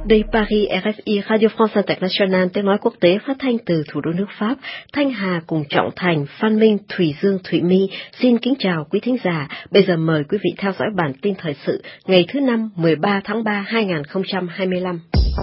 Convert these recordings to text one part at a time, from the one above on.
Đây Paris, RFI, Radio France International, tiếng nói quốc tế phát thanh từ thủ đô nước Pháp. Thanh Hà cùng Trọng Thành, Phan Minh, Thủy Dương, Thụy My xin kính chào quý thính giả. Bây giờ mời quý vị theo dõi bản tin thời sự ngày thứ Năm 13 tháng 3 2025.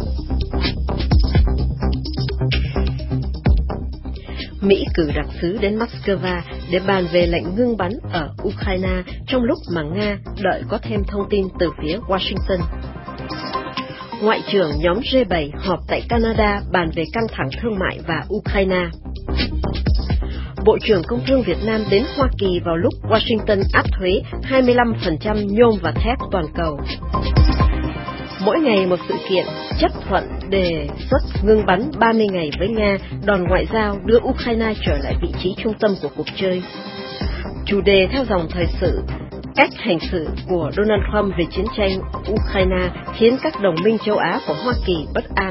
Mỹ cử đặc sứ đến Moscow để bàn về lệnh ngưng bắn ở Ukraine trong lúc mà Nga đợi có thêm thông tin từ phía Washington. Ngoại trưởng nhóm G7 họp tại Canada bàn về căng thẳng thương mại và Ukraine. Bộ trưởng Công thương Việt Nam đến Hoa Kỳ vào lúc Washington áp thuế 25% nhôm và thép toàn cầu. Mỗi ngày một sự kiện chấp thuận đề xuất ngưng bắn 30 ngày với Nga, đòn ngoại giao đưa Ukraine trở lại vị trí trung tâm của cuộc chơi. Chủ đề theo dòng thời sự, cách hành xử của Donald Trump về chiến tranh Ukraine khiến các đồng minh châu Á của Hoa Kỳ bất an.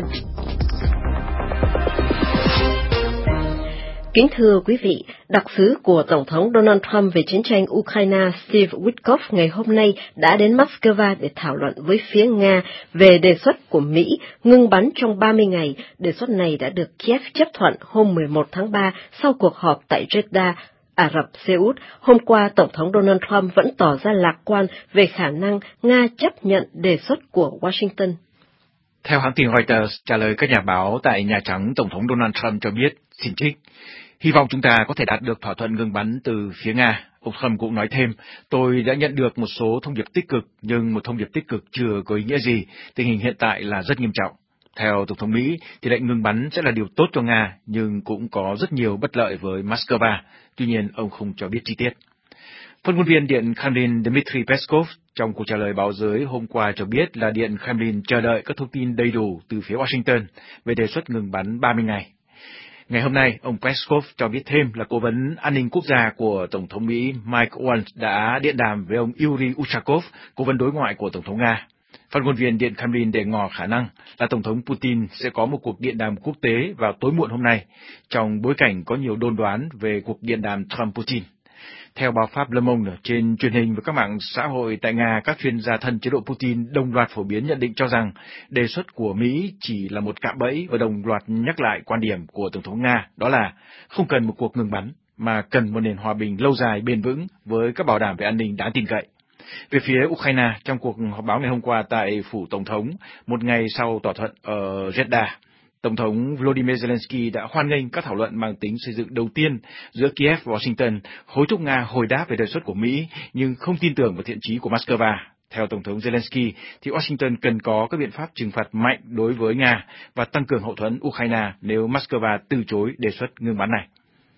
Kính thưa quý vị, đặc sứ của Tổng thống Donald Trump về chiến tranh Ukraine Steve Witkoff ngày hôm nay đã đến Moscow để thảo luận với phía Nga về đề xuất của Mỹ ngưng bắn trong 30 ngày. Đề xuất này đã được Kiev chấp thuận hôm 11 tháng 3 sau cuộc họp tại Jeddah, Ả Rập Xê Út. Hôm qua, Tổng thống Donald Trump vẫn tỏ ra lạc quan về khả năng Nga chấp nhận đề xuất của Washington. Theo hãng tin Reuters trả lời các nhà báo tại Nhà Trắng, Tổng thống Donald Trump cho biết, xin trích, hy vọng chúng ta có thể đạt được thỏa thuận ngừng bắn từ phía Nga. Ông Trump cũng nói thêm, tôi đã nhận được một số thông điệp tích cực, nhưng một thông điệp tích cực chưa có ý nghĩa gì. Tình hình hiện tại là rất nghiêm trọng. Theo Tổng thống Mỹ, thì lệnh ngừng bắn sẽ là điều tốt cho Nga, nhưng cũng có rất nhiều bất lợi với Moscow. Tuy nhiên, ông không cho biết chi tiết. Phát ngôn viên Điện Kremlin Dmitry Peskov trong cuộc trả lời báo giới hôm qua cho biết là Điện Kremlin chờ đợi các thông tin đầy đủ từ phía Washington về đề xuất ngừng bắn 30 ngày. Ngày hôm nay, ông Peskov cho biết thêm là Cố vấn An ninh Quốc gia của Tổng thống Mỹ Mike Waltz đã điện đàm với ông Yuri Ushakov, Cố vấn đối ngoại của Tổng thống Nga. Phát ngôn viên Điện Kremlin để ngỏ khả năng là Tổng thống Putin sẽ có một cuộc điện đàm quốc tế vào tối muộn hôm nay, trong bối cảnh có nhiều đồn đoán về cuộc điện đàm Trump-Putin. Theo báo Pháp Le Monde, trên truyền hình và các mạng xã hội tại Nga, các chuyên gia thân chế độ Putin đồng loạt phổ biến nhận định cho rằng đề xuất của Mỹ chỉ là một cạm bẫy và đồng loạt nhắc lại quan điểm của Tổng thống Nga, đó là không cần một cuộc ngừng bắn, mà cần một nền hòa bình lâu dài bền vững với các bảo đảm về an ninh đáng tin cậy. Về phía Ukraine, trong cuộc họp báo ngày hôm qua tại phủ Tổng thống, một ngày sau thỏa thuận ở Jeddah, Tổng thống Volodymyr Zelensky đã hoan nghênh các thảo luận mang tính xây dựng đầu tiên giữa Kiev và Washington, hối thúc Nga hồi đáp về đề xuất của Mỹ, nhưng không tin tưởng vào thiện chí của Moscow. Theo Tổng thống Zelensky, thì Washington cần có các biện pháp trừng phạt mạnh đối với Nga và tăng cường hậu thuẫn Ukraine nếu Moscow từ chối đề xuất ngừng bắn này.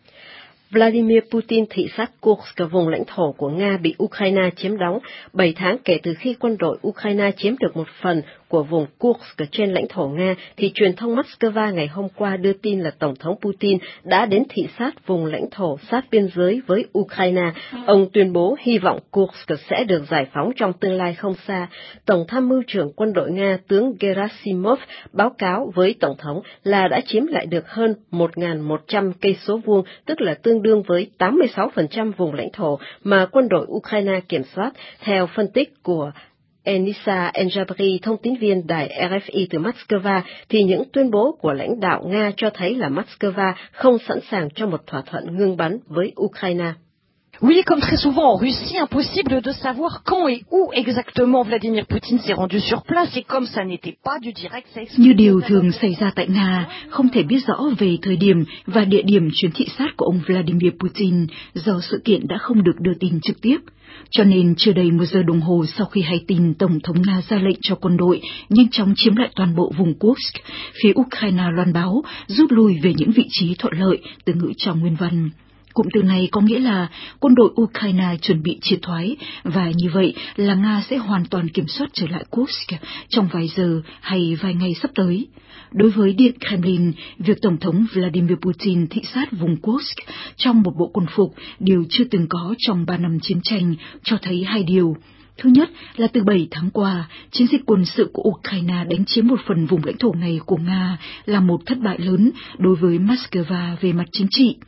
Vladimir Putin thị sát Kursk, vùng lãnh thổ của Nga bị Ukraine chiếm đóng, 7 tháng kể từ khi quân đội Ukraine chiếm được một phần của vùng Kursk trên lãnh thổ Nga, thì truyền thông Moscow ngày hôm qua đưa tin là Tổng thống Putin đã đến thị sát vùng lãnh thổ sát biên giới với Ukraine. Ông tuyên bố hy vọng Kursk sẽ được giải phóng trong tương lai không xa. Tổng tham mưu trưởng quân đội Nga tướng Gerasimov báo cáo với Tổng thống là đã chiếm lại được hơn 1.100 cây số vuông, tức là tương đương với 86% vùng lãnh thổ mà quân đội Ukraine kiểm soát, theo phân tích của Enisa Enjabri, thông tín viên đài RFI từ Moscow, thì những tuyên bố của lãnh đạo Nga cho thấy là Moscow không sẵn sàng cho một thỏa thuận ngưng bắn với Ukraine. Oui, comme très souvent en Russie, impossible de savoir quand et où exactement Vladimir Poutine s'est rendu sur place, et comme ça n'était pas du direct, ça explique. Như điều thường xảy ra tại Nga, không thể biết rõ về thời điểm và địa điểm chuyến thị sát của ông Vladimir Putin do sự kiện đã không được đưa tin trực tiếp. Cho nên chưa đầy 1 giờ đồng hồ sau khi hay tin Tổng thống Nga ra lệnh cho quân đội nhanh chóng chiếm lại toàn bộ vùng Kursk, phía Ukraine loan báo rút lui về những vị trí thuận lợi, từ ngữ trong nguyên văn. Cụm từ này có nghĩa là quân đội Ukraine chuẩn bị triệt thoái, và như vậy là Nga sẽ hoàn toàn kiểm soát trở lại Kursk trong vài giờ hay vài ngày sắp tới. Đối với Điện Kremlin, việc Tổng thống Vladimir Putin thị sát vùng Kursk trong một bộ quân phục, điều chưa từng có trong 3 năm chiến tranh, cho thấy hai điều. Thứ nhất là từ 7 tháng qua, chiến dịch quân sự của Ukraine đánh chiếm một phần vùng lãnh thổ này của Nga là một thất bại lớn đối với Moscow về mặt chính trị.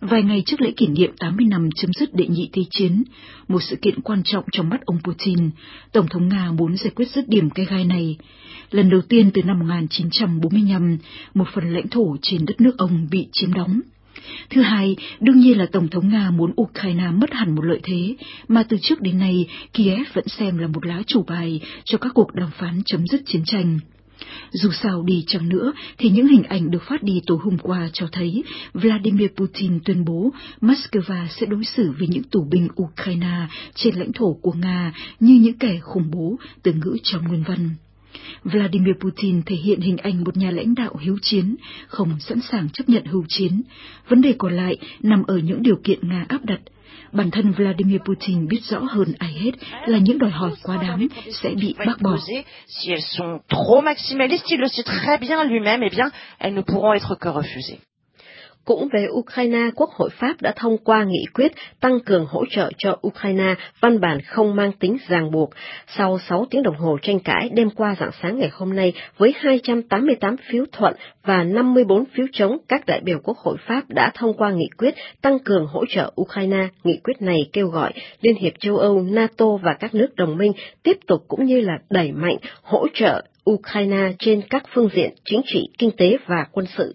Vài ngày trước lễ kỷ niệm 80 năm chấm dứt Đệ nhị Thế chiến, một sự kiện quan trọng trong mắt ông Putin, Tổng thống Nga muốn giải quyết dứt điểm cái gai này. Lần đầu tiên từ năm 1945, một phần lãnh thổ trên đất nước ông bị chiếm đóng. Thứ hai, đương nhiên là Tổng thống Nga muốn Ukraine mất hẳn một lợi thế mà từ trước đến nay Kiev vẫn xem là một lá chủ bài cho các cuộc đàm phán chấm dứt chiến tranh. Dù sao đi chăng nữa thì những hình ảnh được phát đi tối hôm qua cho thấy Vladimir Putin tuyên bố Moscow sẽ đối xử với những tù binh Ukraine trên lãnh thổ của Nga như những kẻ khủng bố, từ ngữ trong nguyên văn. Vladimir Putin thể hiện hình ảnh một nhà lãnh đạo hiếu chiến, không sẵn sàng chấp nhận hưu chiến. Vấn đề còn lại nằm ở những điều kiện Nga áp đặt. Bản thân Vladimir Putin biết rõ hơn ai hết là những đòi hỏi quá đáng sẽ bị bác bỏ. Si elles sont trop maximalistes, il le sait très bien lui-même, eh bien, elles ne pourront être que refusées. Cũng về Ukraine, Quốc hội Pháp đã thông qua nghị quyết tăng cường hỗ trợ cho Ukraine, văn bản không mang tính ràng buộc. Sau 6 tiếng đồng hồ tranh cãi, đêm qua rạng sáng ngày hôm nay, với 288 phiếu thuận và 54 phiếu chống, các đại biểu Quốc hội Pháp đã thông qua nghị quyết tăng cường hỗ trợ Ukraine. Nghị quyết này kêu gọi Liên hiệp châu Âu, NATO và các nước đồng minh tiếp tục cũng như là đẩy mạnh hỗ trợ Ukraine trên các phương diện chính trị, kinh tế và quân sự.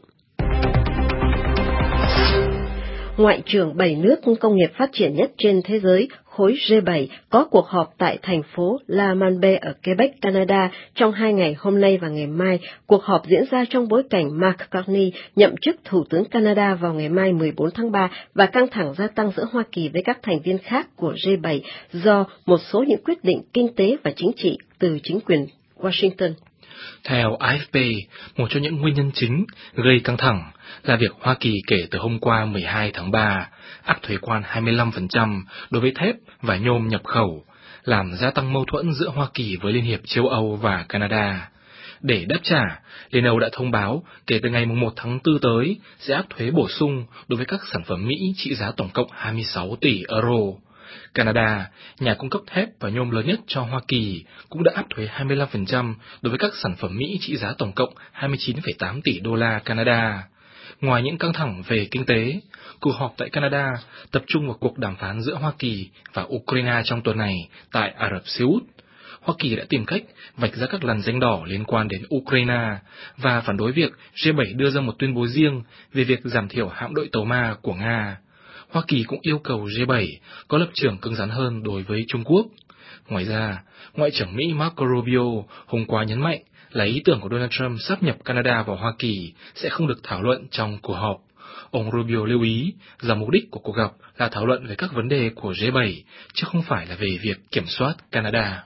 Ngoại trưởng 7 nước công nghiệp phát triển nhất trên thế giới, khối G7, có cuộc họp tại thành phố La Malbaie ở Quebec, Canada trong 2 ngày hôm nay và ngày mai. Cuộc họp diễn ra trong bối cảnh Mark Carney nhậm chức Thủ tướng Canada vào ngày mai 14 tháng 3 và căng thẳng gia tăng giữa Hoa Kỳ với các thành viên khác của G7 do một số những quyết định kinh tế và chính trị từ chính quyền Washington. Theo AFP, một trong những nguyên nhân chính gây căng thẳng là việc Hoa Kỳ kể từ hôm qua 12 tháng 3 áp thuế quan 25% đối với thép và nhôm nhập khẩu, làm gia tăng mâu thuẫn giữa Hoa Kỳ với Liên hiệp châu Âu và Canada. Để đáp trả, Liên Âu đã thông báo kể từ ngày 1 tháng 4 tới sẽ áp thuế bổ sung đối với các sản phẩm Mỹ trị giá tổng cộng 26 tỷ euro. Canada, nhà cung cấp thép và nhôm lớn nhất cho Hoa Kỳ, cũng đã áp thuế 25% đối với các sản phẩm Mỹ trị giá tổng cộng 29,8 tỷ đô la Canada. Ngoài những căng thẳng về kinh tế, cuộc họp tại Canada tập trung vào cuộc đàm phán giữa Hoa Kỳ và Ukraine trong tuần này tại Ả Rập Xê Út. Hoa Kỳ đã tìm cách vạch ra các lằn ranh đỏ liên quan đến Ukraine và phản đối việc G7 đưa ra một tuyên bố riêng về việc giảm thiểu hạm đội tàu Ma của Nga. Hoa Kỳ cũng yêu cầu G7 có lập trường cứng rắn hơn đối với Trung Quốc. Ngoài ra, Ngoại trưởng Mỹ Marco Rubio hôm qua nhấn mạnh là ý tưởng của Donald Trump sáp nhập Canada vào Hoa Kỳ sẽ không được thảo luận trong cuộc họp. Ông Rubio lưu ý rằng mục đích của cuộc gặp là thảo luận về các vấn đề của G7, chứ không phải là về việc kiểm soát Canada.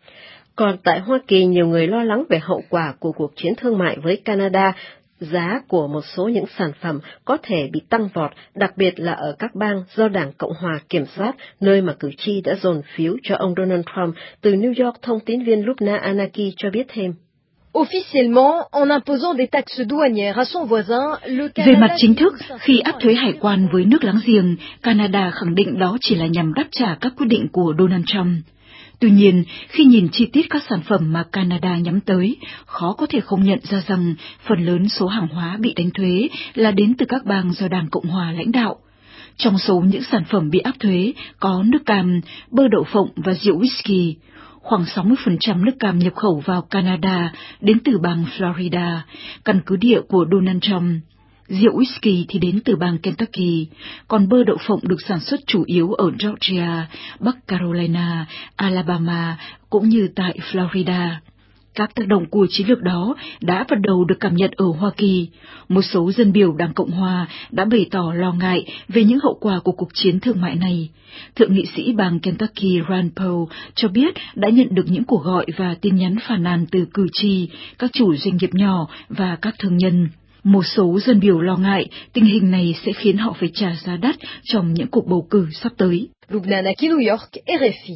Còn tại Hoa Kỳ, nhiều người lo lắng về hậu quả của cuộc chiến thương mại với Canada. Giá của một số những sản phẩm có thể bị tăng vọt, đặc biệt là ở các bang do Đảng Cộng Hòa kiểm soát, nơi mà cử tri đã dồn phiếu cho ông Donald Trump. Từ New York, thông tín viên Lubna Anaki cho biết thêm. Officiellement, en imposant des taxes douanières à son voisin, le Canada... Về mặt chính thức, khi áp thuế hải quan với nước láng giềng, Canada khẳng định đó chỉ là nhằm đáp trả các quyết định của Donald Trump. Tuy nhiên, khi nhìn chi tiết các sản phẩm mà Canada nhắm tới, khó có thể không nhận ra rằng phần lớn số hàng hóa bị đánh thuế là đến từ các bang do Đảng Cộng Hòa lãnh đạo. Trong số những sản phẩm bị áp thuế có nước cam, bơ đậu phộng và rượu whisky. Khoảng 60% nước cam nhập khẩu vào Canada đến từ bang Florida, căn cứ địa của Donald Trump. Rượu whisky thì đến từ bang Kentucky, còn bơ đậu phộng được sản xuất chủ yếu ở Georgia, Bắc Carolina, Alabama cũng như tại Florida. Các tác động của chiến lược đó đã bắt đầu được cảm nhận ở Hoa Kỳ. Một số dân biểu Đảng Cộng Hòa đã bày tỏ lo ngại về những hậu quả của cuộc chiến thương mại này. Thượng nghị sĩ bang Kentucky Rand Paul cho biết đã nhận được những cuộc gọi và tin nhắn phàn nàn từ cử tri, các chủ doanh nghiệp nhỏ và các thương nhân. Một số dân biểu lo ngại tình hình này sẽ khiến họ phải trả giá đắt trong những cuộc bầu cử sắp tới. Lubna Anaki, New York, RFI.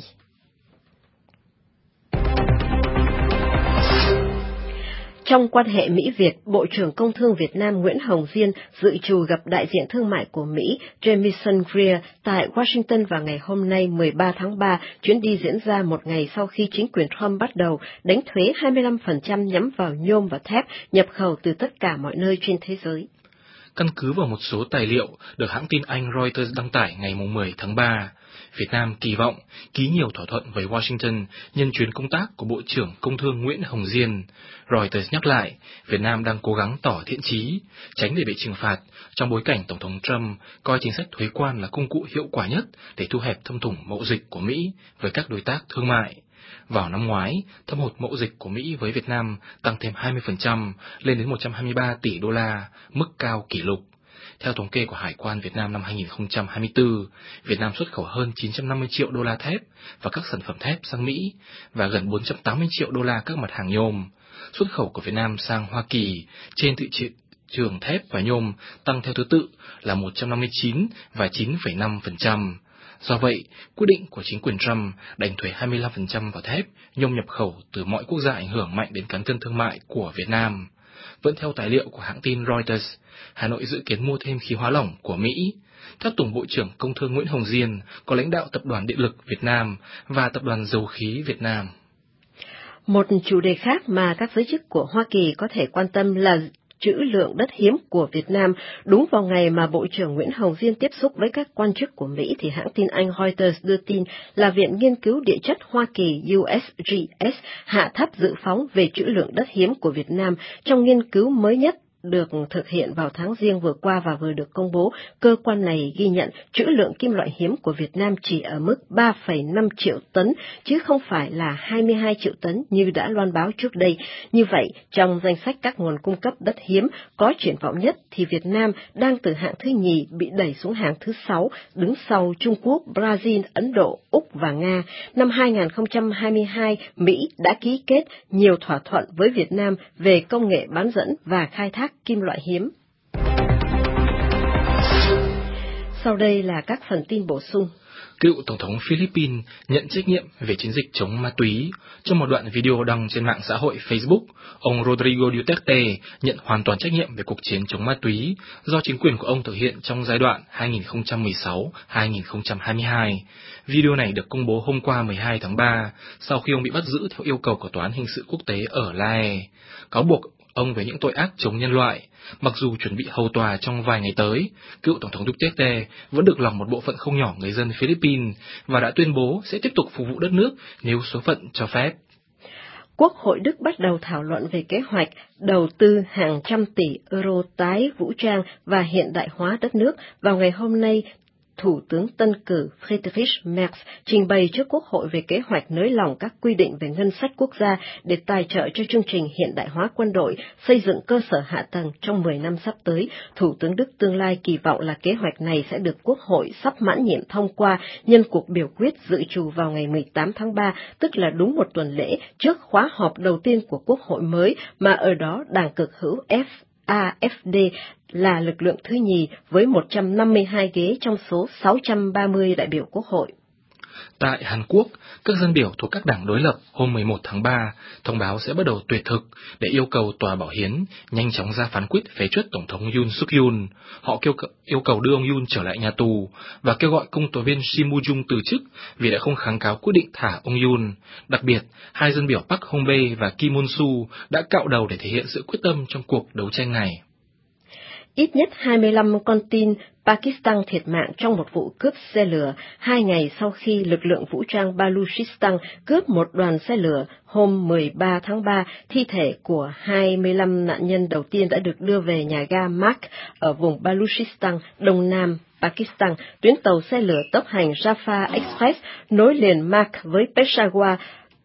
Trong quan hệ Mỹ-Việt, Bộ trưởng Công Thương Việt Nam Nguyễn Hồng Diên dự trù gặp đại diện thương mại của Mỹ Jamieson Greer tại Washington vào ngày hôm nay 13 tháng 3. Chuyến đi diễn ra một ngày sau khi chính quyền Trump bắt đầu đánh thuế 25% nhắm vào nhôm và thép nhập khẩu từ tất cả mọi nơi trên thế giới. Căn cứ vào một số tài liệu được hãng tin Anh Reuters đăng tải ngày 10 tháng 3, Việt Nam kỳ vọng ký nhiều thỏa thuận với Washington nhân chuyến công tác của Bộ trưởng Công thương Nguyễn Hồng Diên. Reuters nhắc lại, Việt Nam đang cố gắng tỏ thiện chí, tránh để bị trừng phạt, trong bối cảnh Tổng thống Trump coi chính sách thuế quan là công cụ hiệu quả nhất để thu hẹp thâm thủng mậu dịch của Mỹ với các đối tác thương mại. Vào năm ngoái, thâm hụt mậu dịch của Mỹ với Việt Nam tăng thêm 20%, lên đến 123 tỷ đô la, mức cao kỷ lục. Theo thống kê của Hải quan Việt Nam năm 2024, Việt Nam xuất khẩu hơn 950 triệu đô la thép và các sản phẩm thép sang Mỹ và gần 480 triệu đô la các mặt hàng nhôm. Xuất khẩu của Việt Nam sang Hoa Kỳ trên thị trường thép và nhôm tăng theo thứ tự là 159 và 9,5%. Do vậy, quyết định của chính quyền Trump đánh thuế 25% vào thép, nhôm nhập khẩu từ mọi quốc gia ảnh hưởng mạnh đến cán cân thương mại của Việt Nam. Vẫn theo tài liệu của hãng tin Reuters, Hà Nội dự kiến mua thêm khí hóa lỏng của Mỹ. Theo Tổng Bộ trưởng Công thương Nguyễn Hồng Diên, có lãnh đạo Tập đoàn Điện lực Việt Nam và Tập đoàn Dầu khí Việt Nam. Một chủ đề khác mà các giới chức của Hoa Kỳ có thể quan tâm là trữ lượng đất hiếm của Việt Nam. Đúng vào ngày mà Bộ trưởng Nguyễn Hồng Diên tiếp xúc với các quan chức của Mỹ thì hãng tin Anh Reuters đưa tin là Viện Nghiên cứu Địa chất Hoa Kỳ USGS hạ thấp dự phóng về trữ lượng đất hiếm của Việt Nam trong nghiên cứu mới nhất được thực hiện vào tháng Giêng vừa qua và vừa được công bố. Cơ quan này ghi nhận trữ lượng kim loại hiếm của Việt Nam chỉ ở mức 3,5 triệu tấn, chứ không phải là 22 triệu tấn như đã loan báo trước đây. Như vậy, trong danh sách các nguồn cung cấp đất hiếm có triển vọng nhất thì Việt Nam đang từ hạng thứ nhì bị đẩy xuống hạng thứ 6, đứng sau Trung Quốc, Brazil, Ấn Độ, Úc và Nga. Năm 2022, Mỹ đã ký kết nhiều thỏa thuận với Việt Nam về công nghệ bán dẫn và khai thác kim loại hiếm. Sau đây là các phần tin bổ sung. Cựu Tổng thống Philippines nhận trách nhiệm về chiến dịch chống ma túy. Trong một đoạn video đăng trên mạng xã hội Facebook, ông Rodrigo Duterte nhận hoàn toàn trách nhiệm về cuộc chiến chống ma túy do chính quyền của ông thực hiện trong giai đoạn 2016-2022. Video này được công bố hôm qua 12 tháng 3, sau khi ông bị bắt giữ theo yêu cầu của Tòa án Hình sự Quốc tế ở La Haye, cáo buộc ông về những tội ác chống nhân loại. Mặc dù chuẩn bị hầu tòa trong vài ngày tới, cựu Tổng thống Duterte vẫn được lòng một bộ phận không nhỏ người dân Philippines và đã tuyên bố sẽ tiếp tục phục vụ đất nước nếu số phận cho phép. Quốc hội Đức bắt đầu thảo luận về kế hoạch đầu tư hàng trăm tỷ euro tái vũ trang và hiện đại hóa đất nước. Vào ngày hôm nay, Thủ tướng tân cử Friedrich Merz trình bày trước Quốc hội về kế hoạch nới lỏng các quy định về ngân sách quốc gia để tài trợ cho chương trình hiện đại hóa quân đội, xây dựng cơ sở hạ tầng trong 10 năm sắp tới. Thủ tướng Đức tương lai kỳ vọng là kế hoạch này sẽ được Quốc hội sắp mãn nhiệm thông qua nhân cuộc biểu quyết dự trù vào ngày 18 tháng 3, tức là đúng một tuần lễ trước khóa họp đầu tiên của Quốc hội mới, mà ở đó Đảng cực hữu AfD là lực lượng thứ nhì với 152 ghế trong số 630 đại biểu Quốc hội. Tại Hàn Quốc, các dân biểu thuộc các đảng đối lập hôm 11 tháng 3 thông báo sẽ bắt đầu tuyệt thực để yêu cầu Tòa Bảo hiến nhanh chóng ra phán quyết phế truất Tổng thống Yoon Suk Yeol. Họ yêu cầu đưa ông Yoon trở lại nhà tù và kêu gọi công tố viên Kim Woo Jung từ chức vì đã không kháng cáo quyết định thả ông Yoon. Đặc biệt, hai dân biểu Park Hong-bae và Kim Won-su đã cạo đầu để thể hiện sự quyết tâm trong cuộc đấu tranh này. Ít nhất 25 con tin Pakistan thiệt mạng trong một vụ cướp xe lửa 2 ngày sau khi lực lượng vũ trang Baluchistan cướp một đoàn xe lửa hôm 13 tháng 3. Thi thể của 25 nạn nhân đầu tiên đã được đưa về nhà ga Mark ở vùng Baluchistan, đông nam Pakistan. Tuyến tàu xe lửa tốc hành Jaffa Express nối liền Mark với Peshawar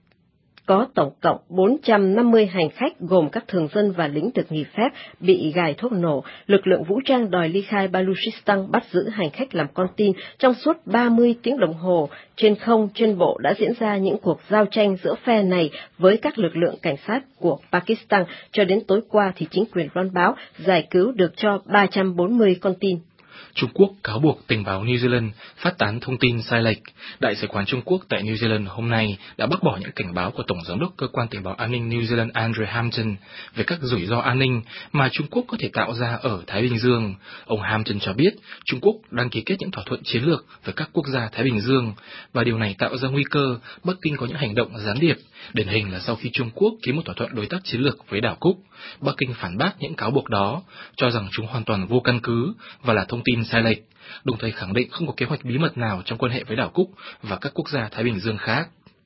có tổng cộng 450 hành khách gồm các thường dân và lính được nghỉ phép bị gài thuốc nổ. Lực lượng vũ trang đòi ly khai Baluchistan bắt giữ hành khách làm con tin. Trong suốt 30 tiếng đồng hồ, trên không, trên bộ đã diễn ra những cuộc giao tranh giữa phe này với các lực lượng cảnh sát của Pakistan. Cho đến tối qua thì chính quyền loan báo giải cứu được cho 340 con tin. Trung Quốc cáo buộc tình báo New Zealand phát tán thông tin sai lệch. Đại sứ quán Trung Quốc tại New Zealand hôm nay đã bác bỏ những cảnh báo của Tổng giám đốc Cơ quan Tình báo An ninh New Zealand Andrew Hampton về các rủi ro an ninh mà Trung Quốc có thể tạo ra ở Thái Bình Dương. Ông Hampton cho biết Trung Quốc đang ký kết những thỏa thuận chiến lược với các quốc gia Thái Bình Dương, và điều này tạo ra nguy cơ Bắc Kinh có những hành động gián điệp. Điển hình là sau khi Trung Quốc ký một thỏa thuận đối tác chiến lược với đảo Cúc, Bắc Kinh phản bác những cáo buộc đó, cho rằng chúng hoàn toàn vô căn cứ và là thông tin sai lệch, đồng thời khẳng định không có kế hoạch bí mật nào trong quan hệ với đảo Cúc và các quốc gia Thái Bình Dương khác.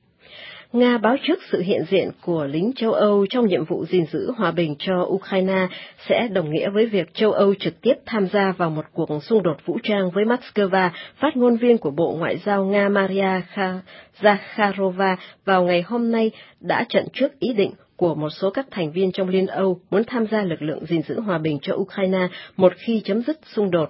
Nga báo trước sự hiện diện của lính châu Âu trong nhiệm vụ gìn giữ hòa bình cho Ukraine sẽ đồng nghĩa với việc châu Âu trực tiếp tham gia vào một cuộc xung đột vũ trang với Moscow. Phát ngôn viên của Bộ Ngoại giao Nga Maria Zakharova vào ngày hôm nay đã chặn trước ý định của một số các thành viên trong Liên Âu muốn tham gia lực lượng gìn giữ hòa bình cho Ukraine một khi chấm dứt xung đột.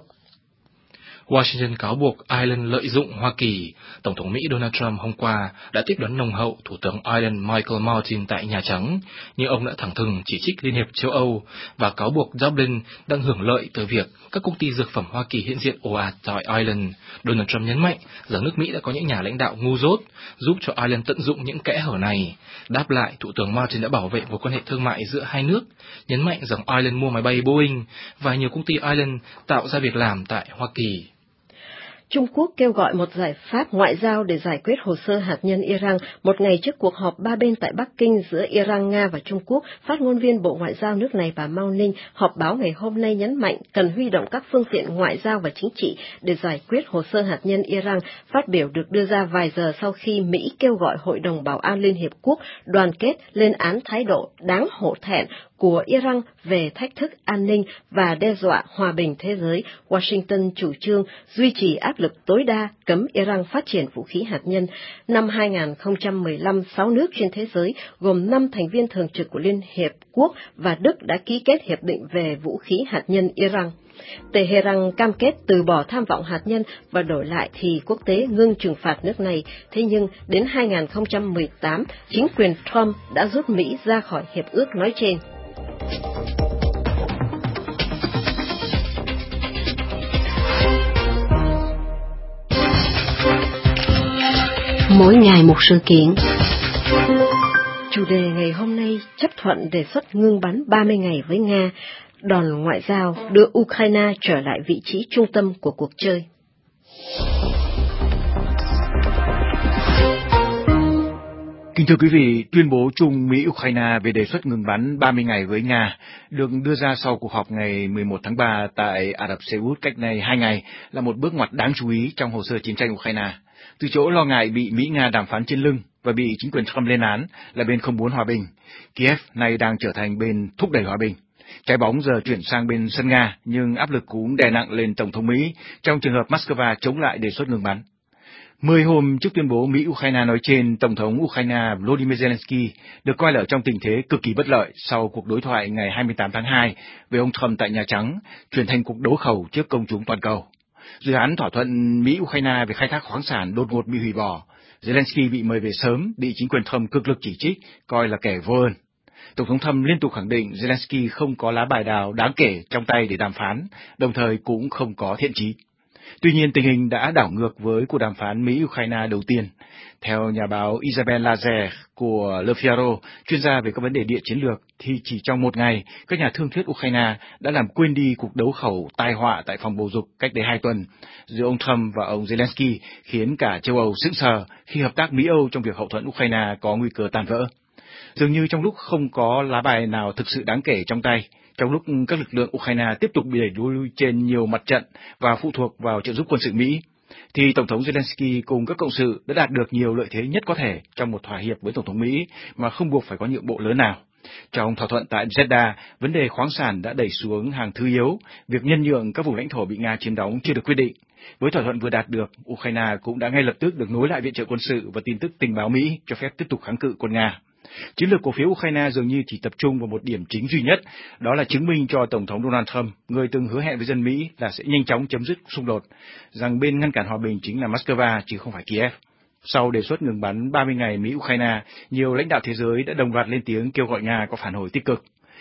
Washington cáo buộc Ireland lợi dụng Hoa Kỳ. Tổng thống Mỹ Donald Trump hôm qua đã tiếp đón nồng hậu Thủ tướng Ireland Michael Martin tại Nhà Trắng, nhưng ông đã thẳng thừng chỉ trích Liên hiệp châu Âu và cáo buộc Dublin đang hưởng lợi từ việc các công ty dược phẩm Hoa Kỳ hiện diện ồ ạt tại Ireland. Donald Trump nhấn mạnh rằng nước Mỹ đã có những nhà lãnh đạo ngu dốt giúp cho Ireland tận dụng những kẽ hở này. Đáp lại, Thủ tướng Martin đã bảo vệ mối quan hệ thương mại giữa hai nước, nhấn mạnh rằng Ireland mua máy bay Boeing và nhiều công ty Ireland tạo ra việc làm tại Hoa Kỳ. Trung Quốc kêu gọi một giải pháp ngoại giao để giải quyết hồ sơ hạt nhân Iran một ngày trước cuộc họp ba bên tại Bắc Kinh giữa Iran, Nga và Trung Quốc. Phát ngôn viên Bộ Ngoại giao nước này bà Mao Ninh họp báo ngày hôm nay nhấn mạnh cần huy động các phương tiện ngoại giao và chính trị để giải quyết hồ sơ hạt nhân Iran. Phát biểu được đưa ra vài giờ sau khi Mỹ kêu gọi Hội đồng Bảo an Liên Hiệp Quốc đoàn kết lên án thái độ đáng hổ thẹn của Iran về thách thức an ninh và đe dọa hòa bình thế giới. Washington chủ trương duy trì áp lực tối đa cấm Iran phát triển vũ khí hạt nhân. Năm 2015, 6 nước trên thế giới gồm 5 thành viên thường trực của Liên Hiệp Quốc và Đức đã ký kết hiệp định về vũ khí hạt nhân Iran. Tehran cam kết từ bỏ tham vọng hạt nhân và đổi lại thì quốc tế ngưng trừng phạt nước này. Thế nhưng đến 2018, chính quyền Trump đã rút Mỹ ra khỏi hiệp ước nói trên. Mỗi ngày một sự kiện. Chủ đề ngày hôm nay chấp thuận đề xuất ngưng bắn 30 ngày với Nga. Đòn ngoại giao đưa Ukraine trở lại vị trí trung tâm của cuộc chơi. Kính thưa quý vị, tuyên bố chung Mỹ-Ukraine về đề xuất ngừng bắn 30 ngày với Nga được đưa ra sau cuộc họp ngày 11 tháng 3 tại Ả Rập Xê Út cách nay 2 ngày là một bước ngoặt đáng chú ý trong hồ sơ chiến tranh Ukraine. Từ chỗ lo ngại bị Mỹ-Nga đàm phán trên lưng và bị chính quyền Trump lên án là bên không muốn hòa bình, Kiev nay đang trở thành bên thúc đẩy hòa bình. Trái bóng giờ chuyển sang bên sân Nga, nhưng áp lực cũng đè nặng lên Tổng thống Mỹ trong trường hợp Moscow chống lại đề xuất ngừng bắn. 10 hôm trước tuyên bố Mỹ-Ukraine nói trên, Tổng thống Ukraine Volodymyr Zelensky được coi là trong tình thế cực kỳ bất lợi sau cuộc đối thoại ngày 28 tháng 2 với ông Trump tại Nhà Trắng, chuyển thành cuộc đấu khẩu trước công chúng toàn cầu. Dự án thỏa thuận Mỹ-Ukraine về khai thác khoáng sản đột ngột bị hủy bỏ. Zelensky bị mời về sớm, bị chính quyền Trump cực lực chỉ trích, coi là kẻ vô ơn. Tổng thống Trump liên tục khẳng định Zelensky không có lá bài nào đáng kể trong tay để đàm phán, đồng thời cũng không có thiện chí. Tuy nhiên, tình hình đã đảo ngược với cuộc đàm phán Mỹ-Ukraine đầu tiên. Theo nhà báo Isabelle Lazer của Le Figaro, chuyên gia về các vấn đề địa chiến lược, thì chỉ trong một ngày, các nhà thương thuyết Ukraine đã làm quên đi cuộc đấu khẩu tai họa tại phòng bầu dục cách đây 2 tuần giữa ông Trump và ông Zelensky, khiến cả châu Âu sững sờ khi hợp tác Mỹ-Âu trong việc hậu thuẫn Ukraine có nguy cơ tan vỡ. Dường như trong lúc không có lá bài nào thực sự đáng kể trong tay, trong lúc các lực lượng Ukraine tiếp tục bị đẩy lui trên nhiều mặt trận và phụ thuộc vào trợ giúp quân sự Mỹ, thì Tổng thống Zelensky cùng các cộng sự đã đạt được nhiều lợi thế nhất có thể trong một thỏa hiệp với Tổng thống Mỹ mà không buộc phải có nhượng bộ lớn nào. Trong thỏa thuận tại Jeddah, vấn đề khoáng sản đã đẩy xuống hàng thứ yếu, việc nhân nhượng các vùng lãnh thổ bị Nga chiếm đóng chưa được quyết định. Với thỏa thuận vừa đạt được, Ukraine cũng đã ngay lập tức được nối lại viện trợ quân sự và tin tức tình báo Mỹ cho phép tiếp tục kháng cự quân Nga. Chiến lược của phía Ukraine dường như chỉ tập trung vào một điểm chính duy nhất, đó là chứng minh cho Tổng thống Donald Trump, người từng hứa hẹn với dân Mỹ là sẽ nhanh chóng chấm dứt xung đột, rằng bên ngăn cản hòa bình chính là Moscow chứ không phải Kiev. Sau đề xuất ngừng bắn 30 ngày Mỹ-Ukraine, nhiều lãnh đạo thế giới đã đồng loạt lên tiếng kêu gọi Nga có phản hồi tích cực.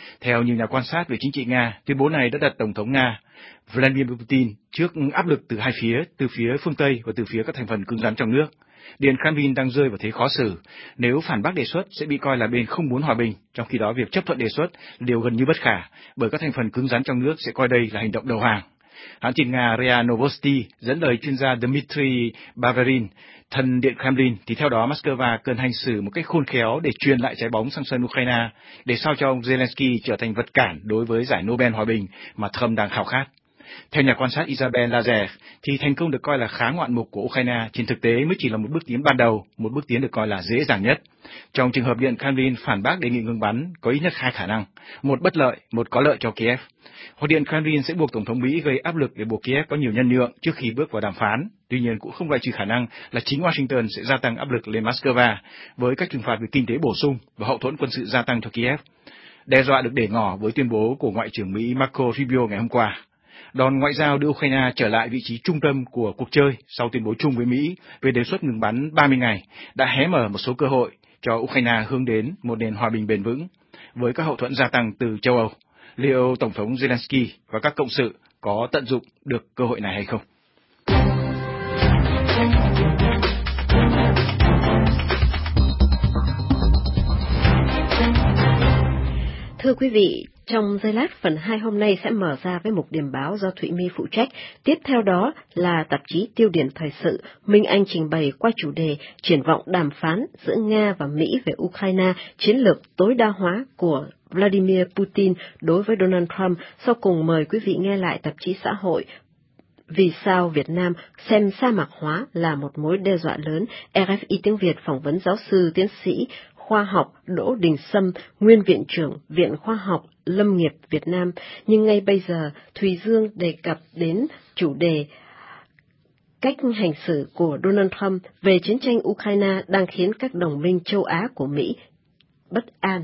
Theo nhiều nhà quan sát về chính trị Nga, tuyên bố này đã đặt Tổng thống Nga Vladimir Putin trước áp lực từ hai phía, từ phía phương Tây và từ phía các thành phần cứng rắn trong nước. Điện Kremlin đang rơi vào thế khó xử. Nếu phản bác đề xuất sẽ bị coi là bên không muốn hòa bình, trong khi đó việc chấp thuận đề xuất là điều gần như bất khả, bởi các thành phần cứng rắn trong nước sẽ coi đây là hành động đầu hàng. Hãng tin Nga RIA Novosti dẫn lời chuyên gia Dmitry Bavarin, thân Điện Kremlin, thì theo đó Moscow cần hành xử một cách khôn khéo để truyền lại trái bóng sang sân Ukraine, để sao cho ông Zelensky trở thành vật cản đối với giải Nobel Hòa bình mà Trump đang khao khát. Theo nhà quan sát Isabel Lazer, thì thành công được coi là khá ngoạn mục của Ukraine trên thực tế mới chỉ là một bước tiến ban đầu, một bước tiến được coi là dễ dàng nhất. Trong trường hợp Điện Kremlin phản bác đề nghị ngừng bắn, có ít nhất hai khả năng, một bất lợi, một có lợi cho Kiev. Hoặc Điện Kremlin sẽ buộc Tổng thống Mỹ gây áp lực để buộc Kiev có nhiều nhân nhượng trước khi bước vào đàm phán. Tuy nhiên cũng không loại trừ khả năng là chính Washington sẽ gia tăng áp lực lên Moscow với các trừng phạt về kinh tế bổ sung và hậu thuẫn quân sự gia tăng cho Kiev. Đe dọa được để ngỏ với tuyên bố của Ngoại trưởng Mỹ Marco Rubio ngày hôm qua. Đòn ngoại giao đưa Ukraine trở lại vị trí trung tâm của cuộc chơi sau tuyên bố chung với Mỹ về đề xuất ngừng bắn 30 ngày đã hé mở một số cơ hội cho Ukraine hướng đến một nền hòa bình bền vững với các hậu thuẫn gia tăng từ châu Âu. Liệu Tổng thống Zelensky và các cộng sự có tận dụng được cơ hội này hay không? Thưa quý vị, trong giây lát phần 2 hôm nay sẽ mở ra với mục điểm báo do Thụy My phụ trách. Tiếp theo đó là tạp chí Tiêu điểm thời sự, Minh Anh trình bày qua chủ đề triển vọng đàm phán giữa Nga và Mỹ về Ukraine, chiến lược tối đa hóa của Vladimir Putin đối với Donald Trump. Sau cùng mời quý vị nghe lại tạp chí xã hội Vì sao Việt Nam xem sa mạc hóa là một mối đe dọa lớn. RFI tiếng Việt phỏng vấn giáo sư tiến sĩ khoa học Đỗ Đình Sâm, nguyên viện trưởng Viện Khoa học Lâm nghiệp Việt Nam. Nhưng ngay bây giờ, Thùy Dương đề cập đến chủ đề cách hành xử của Donald Trump về chiến tranh Ukraine đang khiến các đồng minh châu Á của Mỹ bất an.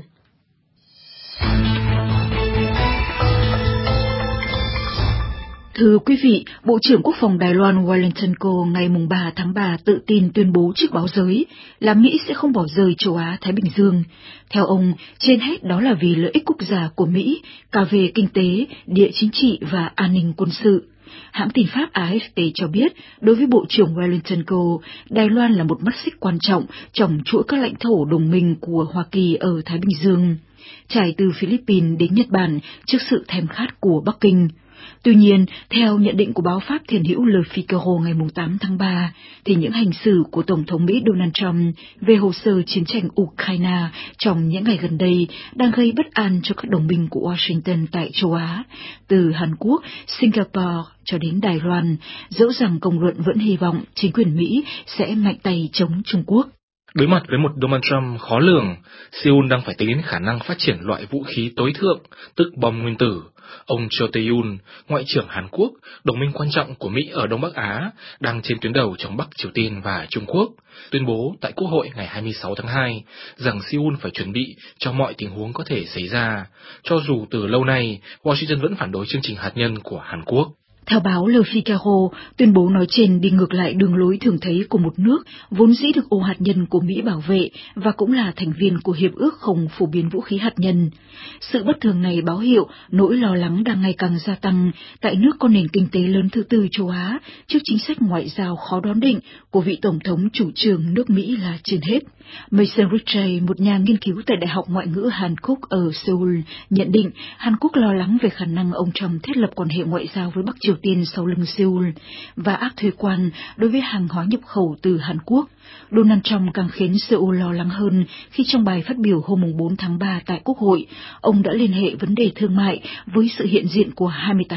Thưa quý vị, Bộ trưởng Quốc phòng Đài Loan Wellington ngày 3 tháng 3 tự tin tuyên bố trước báo giới là Mỹ sẽ không bỏ rơi châu Á-Thái Bình Dương. Theo ông, trên hết đó là vì lợi ích quốc gia của Mỹ, cả về kinh tế, địa chính trị và an ninh quân sự. Hãng tin Pháp AFP cho biết, đối với Bộ trưởng Wellington, Đài Loan là một mắt xích quan trọng trong chuỗi các lãnh thổ đồng minh của Hoa Kỳ ở Thái Bình Dương, trải từ Philippines đến Nhật Bản trước sự thèm khát của Bắc Kinh. Tuy nhiên, theo nhận định của báo Pháp thiền hữu Le Figaro ngày 8 tháng 3, thì những hành xử của Tổng thống Mỹ Donald Trump về hồ sơ chiến tranh Ukraine trong những ngày gần đây đang gây bất an cho các đồng minh của Washington tại châu Á, từ Hàn Quốc, Singapore cho đến Đài Loan, dẫu rằng công luận vẫn hy vọng chính quyền Mỹ sẽ mạnh tay chống Trung Quốc. Đối mặt với một Donald Trump khó lường, Seoul đang phải tính đến khả năng phát triển loại vũ khí tối thượng, tức bom nguyên tử. Ông Cho Tae-yun, Ngoại trưởng Hàn Quốc, đồng minh quan trọng của Mỹ ở Đông Bắc Á, đang trên tuyến đầu chống Bắc Triều Tiên và Trung Quốc, tuyên bố tại Quốc hội ngày 26 tháng 2 rằng Seoul phải chuẩn bị cho mọi tình huống có thể xảy ra, cho dù từ lâu nay Washington vẫn phản đối chương trình hạt nhân của Hàn Quốc. Theo báo Le Figaro, tuyên bố nói trên đi ngược lại đường lối thường thấy của một nước vốn dĩ được ô hạt nhân của Mỹ bảo vệ và cũng là thành viên của Hiệp ước không phổ biến vũ khí hạt nhân. Sự bất thường này báo hiệu nỗi lo lắng đang ngày càng gia tăng tại nước có nền kinh tế lớn thứ tư châu Á trước chính sách ngoại giao khó đoán định của vị Tổng thống chủ trương nước Mỹ là trên hết. Mason Ritchie, một nhà nghiên cứu tại Đại học Ngoại ngữ Hàn Quốc ở Seoul, nhận định Hàn Quốc lo lắng về khả năng ông Trump thiết lập quan hệ ngoại giao với Bắc Triều Tiên sau lưng Seoul và áp thuế quan đối với hàng hóa nhập khẩu từ Hàn Quốc. Donald Trump càng khiến Seoul lo lắng hơn khi trong bài phát biểu hôm 4 tháng 3 tại Quốc hội, ông đã liên hệ vấn đề thương mại với sự hiện diện của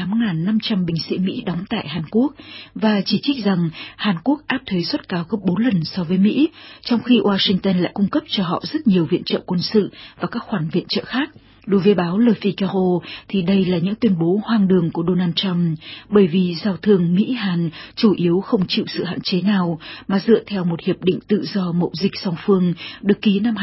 28.500 binh sĩ Mỹ đóng tại Hàn Quốc và chỉ trích rằng Hàn Quốc áp thuế suất cao gấp 4 lần so với Mỹ, trong khi Washington lại cung cấp cho họ rất nhiều viện trợ quân sự và các khoản viện trợ khác. Đối với báo Le Figaro thì đây là những tuyên bố hoang đường của Donald Trump, bởi vì giao thương Mỹ-Hàn chủ yếu không chịu sự hạn chế nào mà dựa theo một hiệp định tự do mậu dịch song phương được ký năm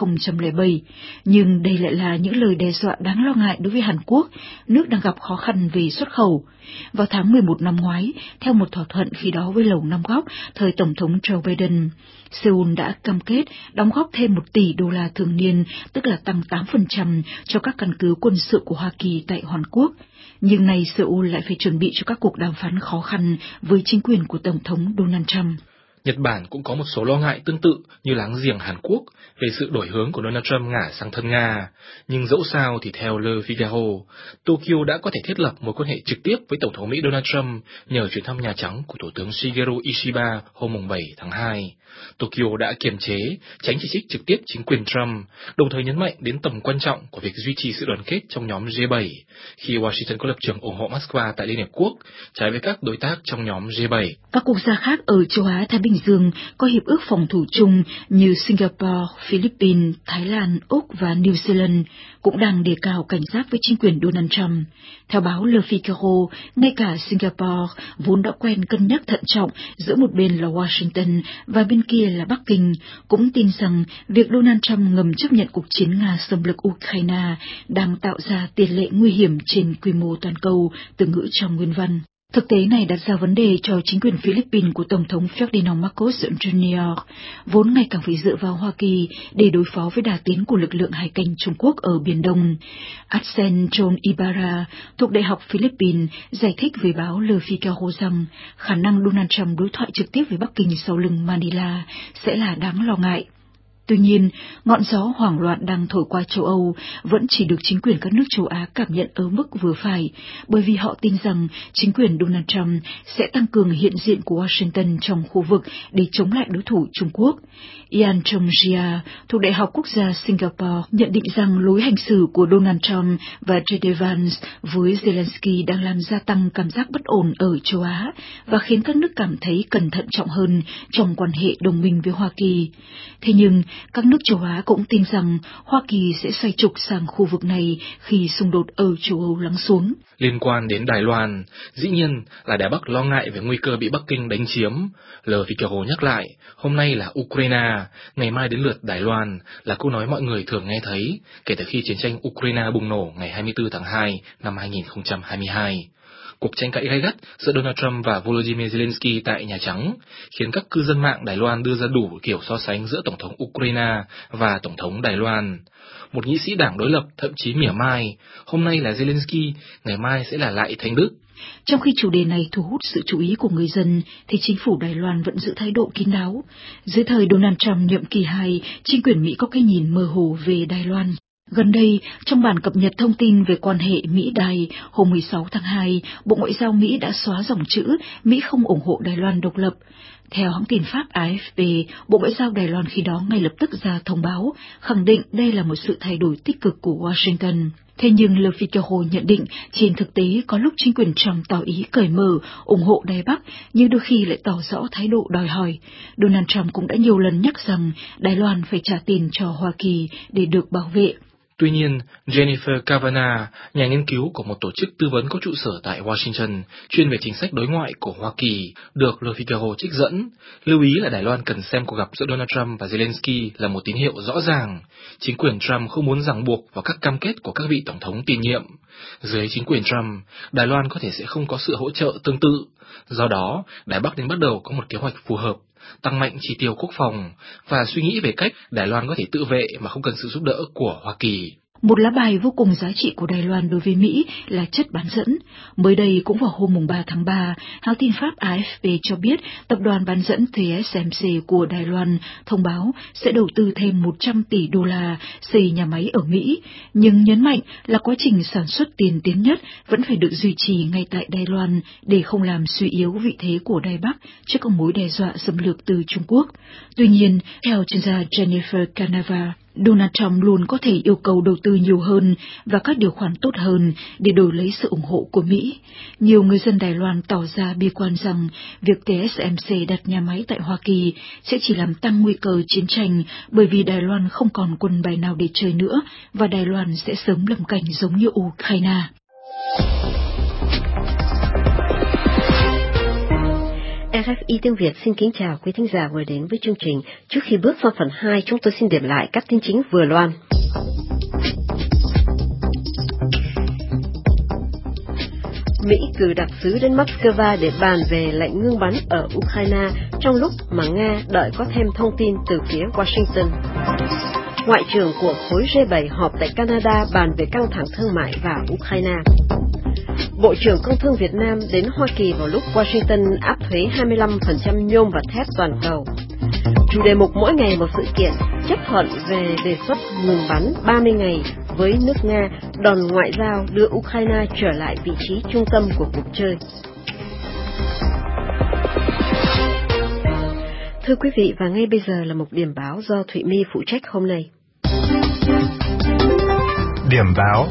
2007. Nhưng đây lại là những lời đe dọa đáng lo ngại đối với Hàn Quốc, nước đang gặp khó khăn về xuất khẩu. Vào tháng 11 năm ngoái, theo một thỏa thuận khi đó với Lầu Năm Góc, thời Tổng thống Joe Biden, Seoul đã cam kết đóng góp thêm $1 tỷ thường niên, tức là tăng 8% cho các căn cứ quân sự của Hoa Kỳ tại Hàn Quốc. Nhưng nay Seoul lại phải chuẩn bị cho các cuộc đàm phán khó khăn với chính quyền của Tổng thống Donald Trump. Nhật Bản cũng có một số lo ngại tương tự như láng giềng Hàn Quốc về sự đổi hướng của Donald Trump ngả sang thân Nga. Nhưng dẫu sao thì theo Le Figaro, Tokyo đã có thể thiết lập mối quan hệ trực tiếp với Tổng thống Mỹ Donald Trump nhờ chuyến thăm Nhà Trắng của Thủ tướng Shigeru Ishiba hôm 7 tháng 2. Tokyo đã kiềm chế, tránh chỉ trích trực tiếp chính quyền Trump, đồng thời nhấn mạnh đến tầm quan trọng của việc duy trì sự đoàn kết trong nhóm G7, khi Washington có lập trường ủng hộ Moscow tại Liên Hiệp Quốc, trái với các đối tác trong nhóm G7. Các quốc gia khác ở châu Á-Thái Bình Dương có hiệp ước phòng thủ chung như Singapore, Philippines, Thái Lan, Úc và New Zealand cũng đang đề cao cảnh giác với chính quyền Donald Trump. Theo báo Le Figaro, ngay cả Singapore vốn đã quen cân nhắc thận trọng giữa một bên là Washington và bên kia là Bắc Kinh, cũng tin rằng việc Donald Trump ngầm chấp nhận cuộc chiến Nga xâm lược Ukraine đang tạo ra tiền lệ nguy hiểm trên quy mô toàn cầu, từ ngữ trong nguyên văn. Thực tế này đặt ra vấn đề cho chính quyền Philippines của Tổng thống Ferdinand Marcos Jr., vốn ngày càng phải dựa vào Hoa Kỳ để đối phó với đà tiến của lực lượng hải cảnh Trung Quốc ở Biển Đông. Arsen John Ibarra, thuộc Đại học Philippines, giải thích với báo Le Figaro rằng khả năng Donald Trump đối thoại trực tiếp với Bắc Kinh sau lưng Manila sẽ là đáng lo ngại. Tuy nhiên, ngọn gió hoảng loạn đang thổi qua châu Âu vẫn chỉ được chính quyền các nước châu Á cảm nhận ở mức vừa phải, bởi vì họ tin rằng chính quyền Donald Trump sẽ tăng cường hiện diện của Washington trong khu vực để chống lại đối thủ Trung Quốc. Ian Chongjia, thuộc Đại học Quốc gia Singapore, nhận định rằng lối hành xử của Donald Trump và J.D. Vance với Zelensky đang làm gia tăng cảm giác bất ổn ở châu Á và khiến các nước cảm thấy cẩn thận trọng hơn trong quan hệ đồng minh với Hoa Kỳ. Thế nhưng, các nước châu Á cũng tin rằng Hoa Kỳ sẽ xoay trục sang khu vực này khi xung đột ở châu Âu lắng xuống. Liên quan đến Đài Loan, dĩ nhiên là Đài Bắc lo ngại về nguy cơ bị Bắc Kinh đánh chiếm. Le Figaro nhắc lại, hôm nay là Ukraine, ngày mai đến lượt Đài Loan là câu nói mọi người thường nghe thấy kể từ khi chiến tranh Ukraine bùng nổ ngày 24 tháng 2 năm 2022. Cuộc tranh cãi gay gắt giữa Donald Trump và Volodymyr Zelensky tại Nhà Trắng khiến các cư dân mạng Đài Loan đưa ra đủ kiểu so sánh giữa Tổng thống Ukraine và Tổng thống Đài Loan. Một nghị sĩ đảng đối lập thậm chí mỉa mai, hôm nay là Zelensky, ngày mai sẽ là Lại Thanh Đức. Trong khi chủ đề này thu hút sự chú ý của người dân, thì chính phủ Đài Loan vẫn giữ thái độ kín đáo. Dưới thời Donald Trump nhiệm kỳ 2, chính quyền Mỹ có cái nhìn mơ hồ về Đài Loan. Gần đây, trong bản cập nhật thông tin về quan hệ Mỹ-Đài, hôm 16 tháng 2, Bộ Ngoại giao Mỹ đã xóa dòng chữ Mỹ không ủng hộ Đài Loan độc lập. Theo hãng tin Pháp AFP, Bộ Ngoại giao Đài Loan khi đó ngay lập tức ra thông báo, khẳng định đây là một sự thay đổi tích cực của Washington. Thế nhưng Le Figaro nhận định trên thực tế có lúc chính quyền Trump tỏ ý cởi mở, ủng hộ Đài Bắc, nhưng đôi khi lại tỏ rõ thái độ đòi hỏi. Donald Trump cũng đã nhiều lần nhắc rằng Đài Loan phải trả tiền cho Hoa Kỳ để được bảo vệ. Tuy nhiên, Jennifer Kavanagh, nhà nghiên cứu của một tổ chức tư vấn có trụ sở tại Washington, chuyên về chính sách đối ngoại của Hoa Kỳ, được Le Figaro trích dẫn, lưu ý là Đài Loan cần xem cuộc gặp giữa Donald Trump và Zelensky là một tín hiệu rõ ràng. Chính quyền Trump không muốn ràng buộc vào các cam kết của các vị tổng thống tiền nhiệm. Dưới chính quyền Trump, Đài Loan có thể sẽ không có sự hỗ trợ tương tự. Do đó, Đài Bắc nên bắt đầu có một kế hoạch phù hợp, tăng mạnh chi tiêu quốc phòng và suy nghĩ về cách Đài Loan có thể tự vệ mà không cần sự giúp đỡ của Hoa Kỳ. Một lá bài vô cùng giá trị của Đài Loan đối với Mỹ là chất bán dẫn. Mới đây cũng vào hôm 3 tháng 3, hãng tin Pháp AFP cho biết tập đoàn bán dẫn TSMC của Đài Loan thông báo sẽ đầu tư thêm 100 tỷ đô la xây nhà máy ở Mỹ, nhưng nhấn mạnh là quá trình sản xuất tiên tiến nhất vẫn phải được duy trì ngay tại Đài Loan để không làm suy yếu vị thế của Đài Bắc trước các mối đe dọa xâm lược từ Trung Quốc. Tuy nhiên, theo chuyên gia Jennifer Kavanagh, Donald Trump luôn có thể yêu cầu đầu tư nhiều hơn và các điều khoản tốt hơn để đổi lấy sự ủng hộ của Mỹ. Nhiều người dân Đài Loan tỏ ra bi quan rằng việc TSMC đặt nhà máy tại Hoa Kỳ sẽ chỉ làm tăng nguy cơ chiến tranh bởi vì Đài Loan không còn quân bài nào để chơi nữa và Đài Loan sẽ sớm lâm cảnh giống như Ukraine. RFI tiếng Việt xin kính chào quý thính giả vừa đến với chương trình. Trước khi bước sang phần 2, chúng tôi xin điểm lại các tin chính vừa loan. Mỹ cử đặc sứ đến Moscow để bàn về lệnh ngưng bắn ở Ukraine trong lúc mà Nga đợi có thêm thông tin từ phía Washington. Ngoại trưởng của khối G7 họp tại Canada bàn về căng thẳng thương mại và Ukraine. Bộ trưởng Công Thương Việt Nam đến Hoa Kỳ vào lúc Washington áp thuế 25% nhôm và thép toàn cầu. Chủ đề mục mỗi ngày một sự kiện, chấp thuận về đề xuất ngừng bắn 30 ngày với nước Nga, đòn ngoại giao đưa Ukraine trở lại vị trí trung tâm của cuộc chơi. Thưa quý vị, và ngay bây giờ là một điểm báo do Thụy My phụ trách hôm nay. Điểm báo.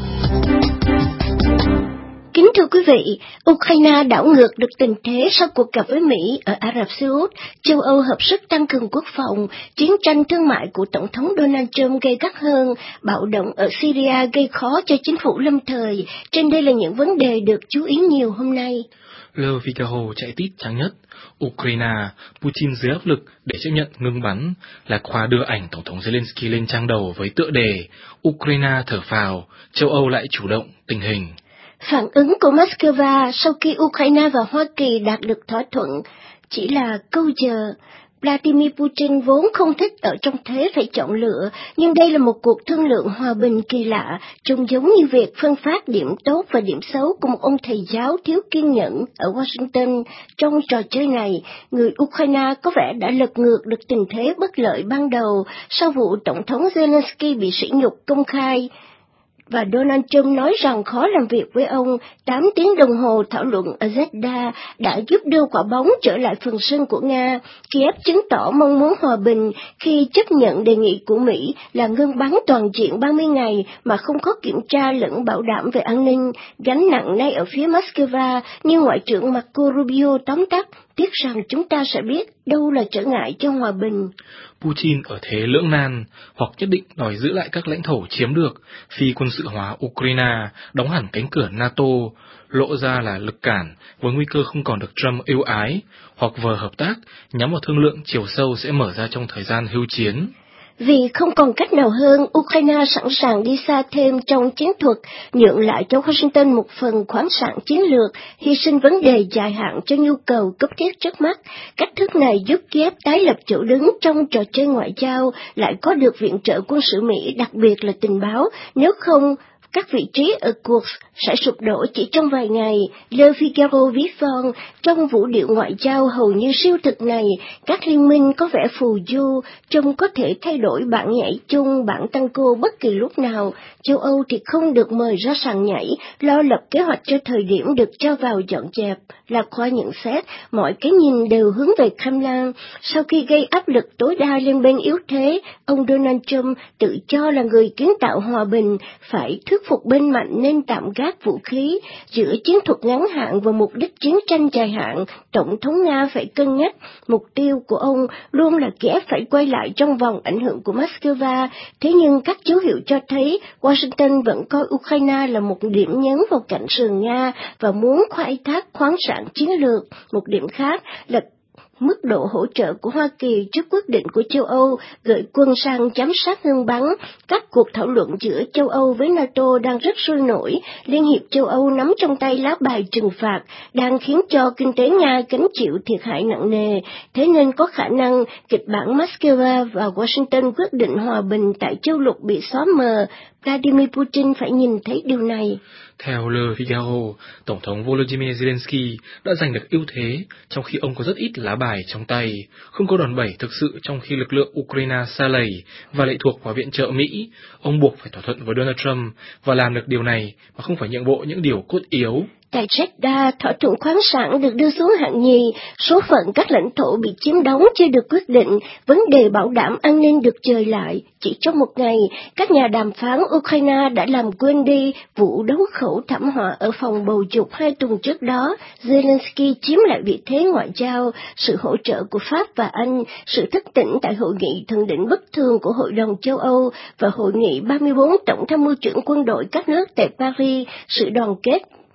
Kính thưa quý vị, Ukraine đảo ngược được tình thế sau cuộc gặp với Mỹ ở Ả Rập Xê Út, châu Âu hợp sức tăng cường quốc phòng, chiến tranh thương mại của Tổng thống Donald Trump gay gắt hơn, bạo động ở Syria gây khó cho chính phủ lâm thời. Trên đây là những vấn đề được chú ý nhiều hôm nay. Le Figaro chạy tít trang nhất, Ukraine, Putin dưới áp lực để chấp nhận ngừng bắn, là khoa đưa ảnh Tổng thống Zelensky lên trang đầu với tựa đề Ukraine thở phào, châu Âu lại chủ động tình hình. Phản ứng của Moscow sau khi Ukraine và Hoa Kỳ đạt được thỏa thuận chỉ là câu chờ. Vladimir Putin vốn không thích ở trong thế phải chọn lựa, nhưng đây là một cuộc thương lượng hòa bình kỳ lạ, trông giống như việc phân phát điểm tốt và điểm xấu của một ông thầy giáo thiếu kiên nhẫn ở Washington. Trong trò chơi này, người Ukraine có vẻ đã lật ngược được tình thế bất lợi ban đầu sau vụ Tổng thống Zelensky bị sỉ nhục công khai. Và Donald Trump nói rằng khó làm việc với ông. 8 tiếng đồng hồ thảo luận ở Jeddah đã giúp đưa quả bóng trở lại phần sân của Nga. Kiev chứng tỏ mong muốn hòa bình khi chấp nhận đề nghị của Mỹ là ngưng bắn toàn diện 30 ngày mà không có kiểm tra lẫn bảo đảm về an ninh. Gánh nặng nay ở phía Moscow, nhưng Ngoại trưởng Marco Rubio tóm tắt, tiếc rằng chúng ta sẽ biết đâu là trở ngại cho hòa bình. Putin ở thế lưỡng nan, hoặc nhất định đòi giữ lại các lãnh thổ chiếm được, phi quân sự hóa Ukraine, đóng hẳn cánh cửa NATO, lộ ra là lực cản với nguy cơ không còn được Trump ưu ái, hoặc vờ hợp tác nhắm vào thương lượng chiều sâu sẽ mở ra trong thời gian hưu chiến. Vì không còn cách nào hơn, Ukraine sẵn sàng đi xa thêm trong chiến thuật, nhượng lại cho Washington một phần khoáng sản chiến lược, hy sinh vấn đề dài hạn cho nhu cầu cấp thiết trước mắt. Cách thức này giúp Kiev tái lập chỗ đứng trong trò chơi ngoại giao, lại có được viện trợ quân sự Mỹ, đặc biệt là tình báo, nếu không các vị trí ở Kursk sẽ sụp đổ chỉ trong vài ngày. Le Figaro viết von, trong vũ điệu ngoại giao hầu như siêu thực này, các liên minh có vẻ phù du, trông có thể thay đổi bản nhảy chung, bản tango bất kỳ lúc nào. Châu Âu thì không được mời ra sàn nhảy, lo lập kế hoạch cho thời điểm được cho vào dọn dẹp. Là khoa nhận xét, mọi cái nhìn đều hướng về Kremlin. Sau khi gây áp lực tối đa lên bên yếu thế, ông Donald Trump tự cho là người kiến tạo hòa bình, phải thuyết phục bên mạnh nên tạm gác vũ khí. Giữa chiến thuật ngắn hạn và mục đích chiến tranh dài hạn, Tổng thống Nga phải cân nhắc. Mục tiêu của ông luôn là Kiev phải quay lại trong vòng ảnh hưởng của Moscow. Thế nhưng các dấu hiệu cho thấy Washington vẫn coi Ukraine là một điểm nhấn vào cạnh sườn Nga và muốn khai thác khoáng sản chiến lược. Một điểm khác là mức độ hỗ trợ của Hoa Kỳ trước quyết định của châu Âu gửi quân sang giám sát ngưng bắn. Các cuộc thảo luận giữa châu Âu với NATO đang rất sôi nổi. Liên hiệp châu Âu nắm trong tay lá bài trừng phạt đang khiến cho kinh tế Nga gánh chịu thiệt hại nặng nề. Thế nên có khả năng kịch bản Moscow và Washington quyết định hòa bình tại châu lục bị xóa mờ. Vladimir Putin phải nhìn thấy điều này. Theo Le Figaro, Tổng thống Volodymyr Zelensky đã giành được ưu thế trong khi ông có rất ít lá bài trong tay, không có đòn bẩy thực sự trong khi lực lượng Ukraine sa lầy và lệ thuộc vào viện trợ Mỹ. Ông buộc phải thỏa thuận với Donald Trump và làm được điều này mà không phải nhượng bộ những điều cốt yếu. Tại Jeddah, thỏa thuận khoáng sản được đưa xuống hạng nhì, số phận các lãnh thổ bị chiếm đóng chưa được quyết định, vấn đề bảo đảm an ninh được dời lại. Chỉ trong một ngày, các nhà đàm phán Ukraine đã làm quên đi vụ đấu khẩu thảm họa ở phòng bầu dục 2 tuần trước đó. Zelensky chiếm lại vị thế ngoại giao, sự hỗ trợ của Pháp và Anh, sự thức tỉnh tại hội nghị thượng đỉnh bất thường của Hội đồng châu Âu và hội nghị 34 tổng tham mưu trưởng quân đội các nước tại Paris, sự đoàn kết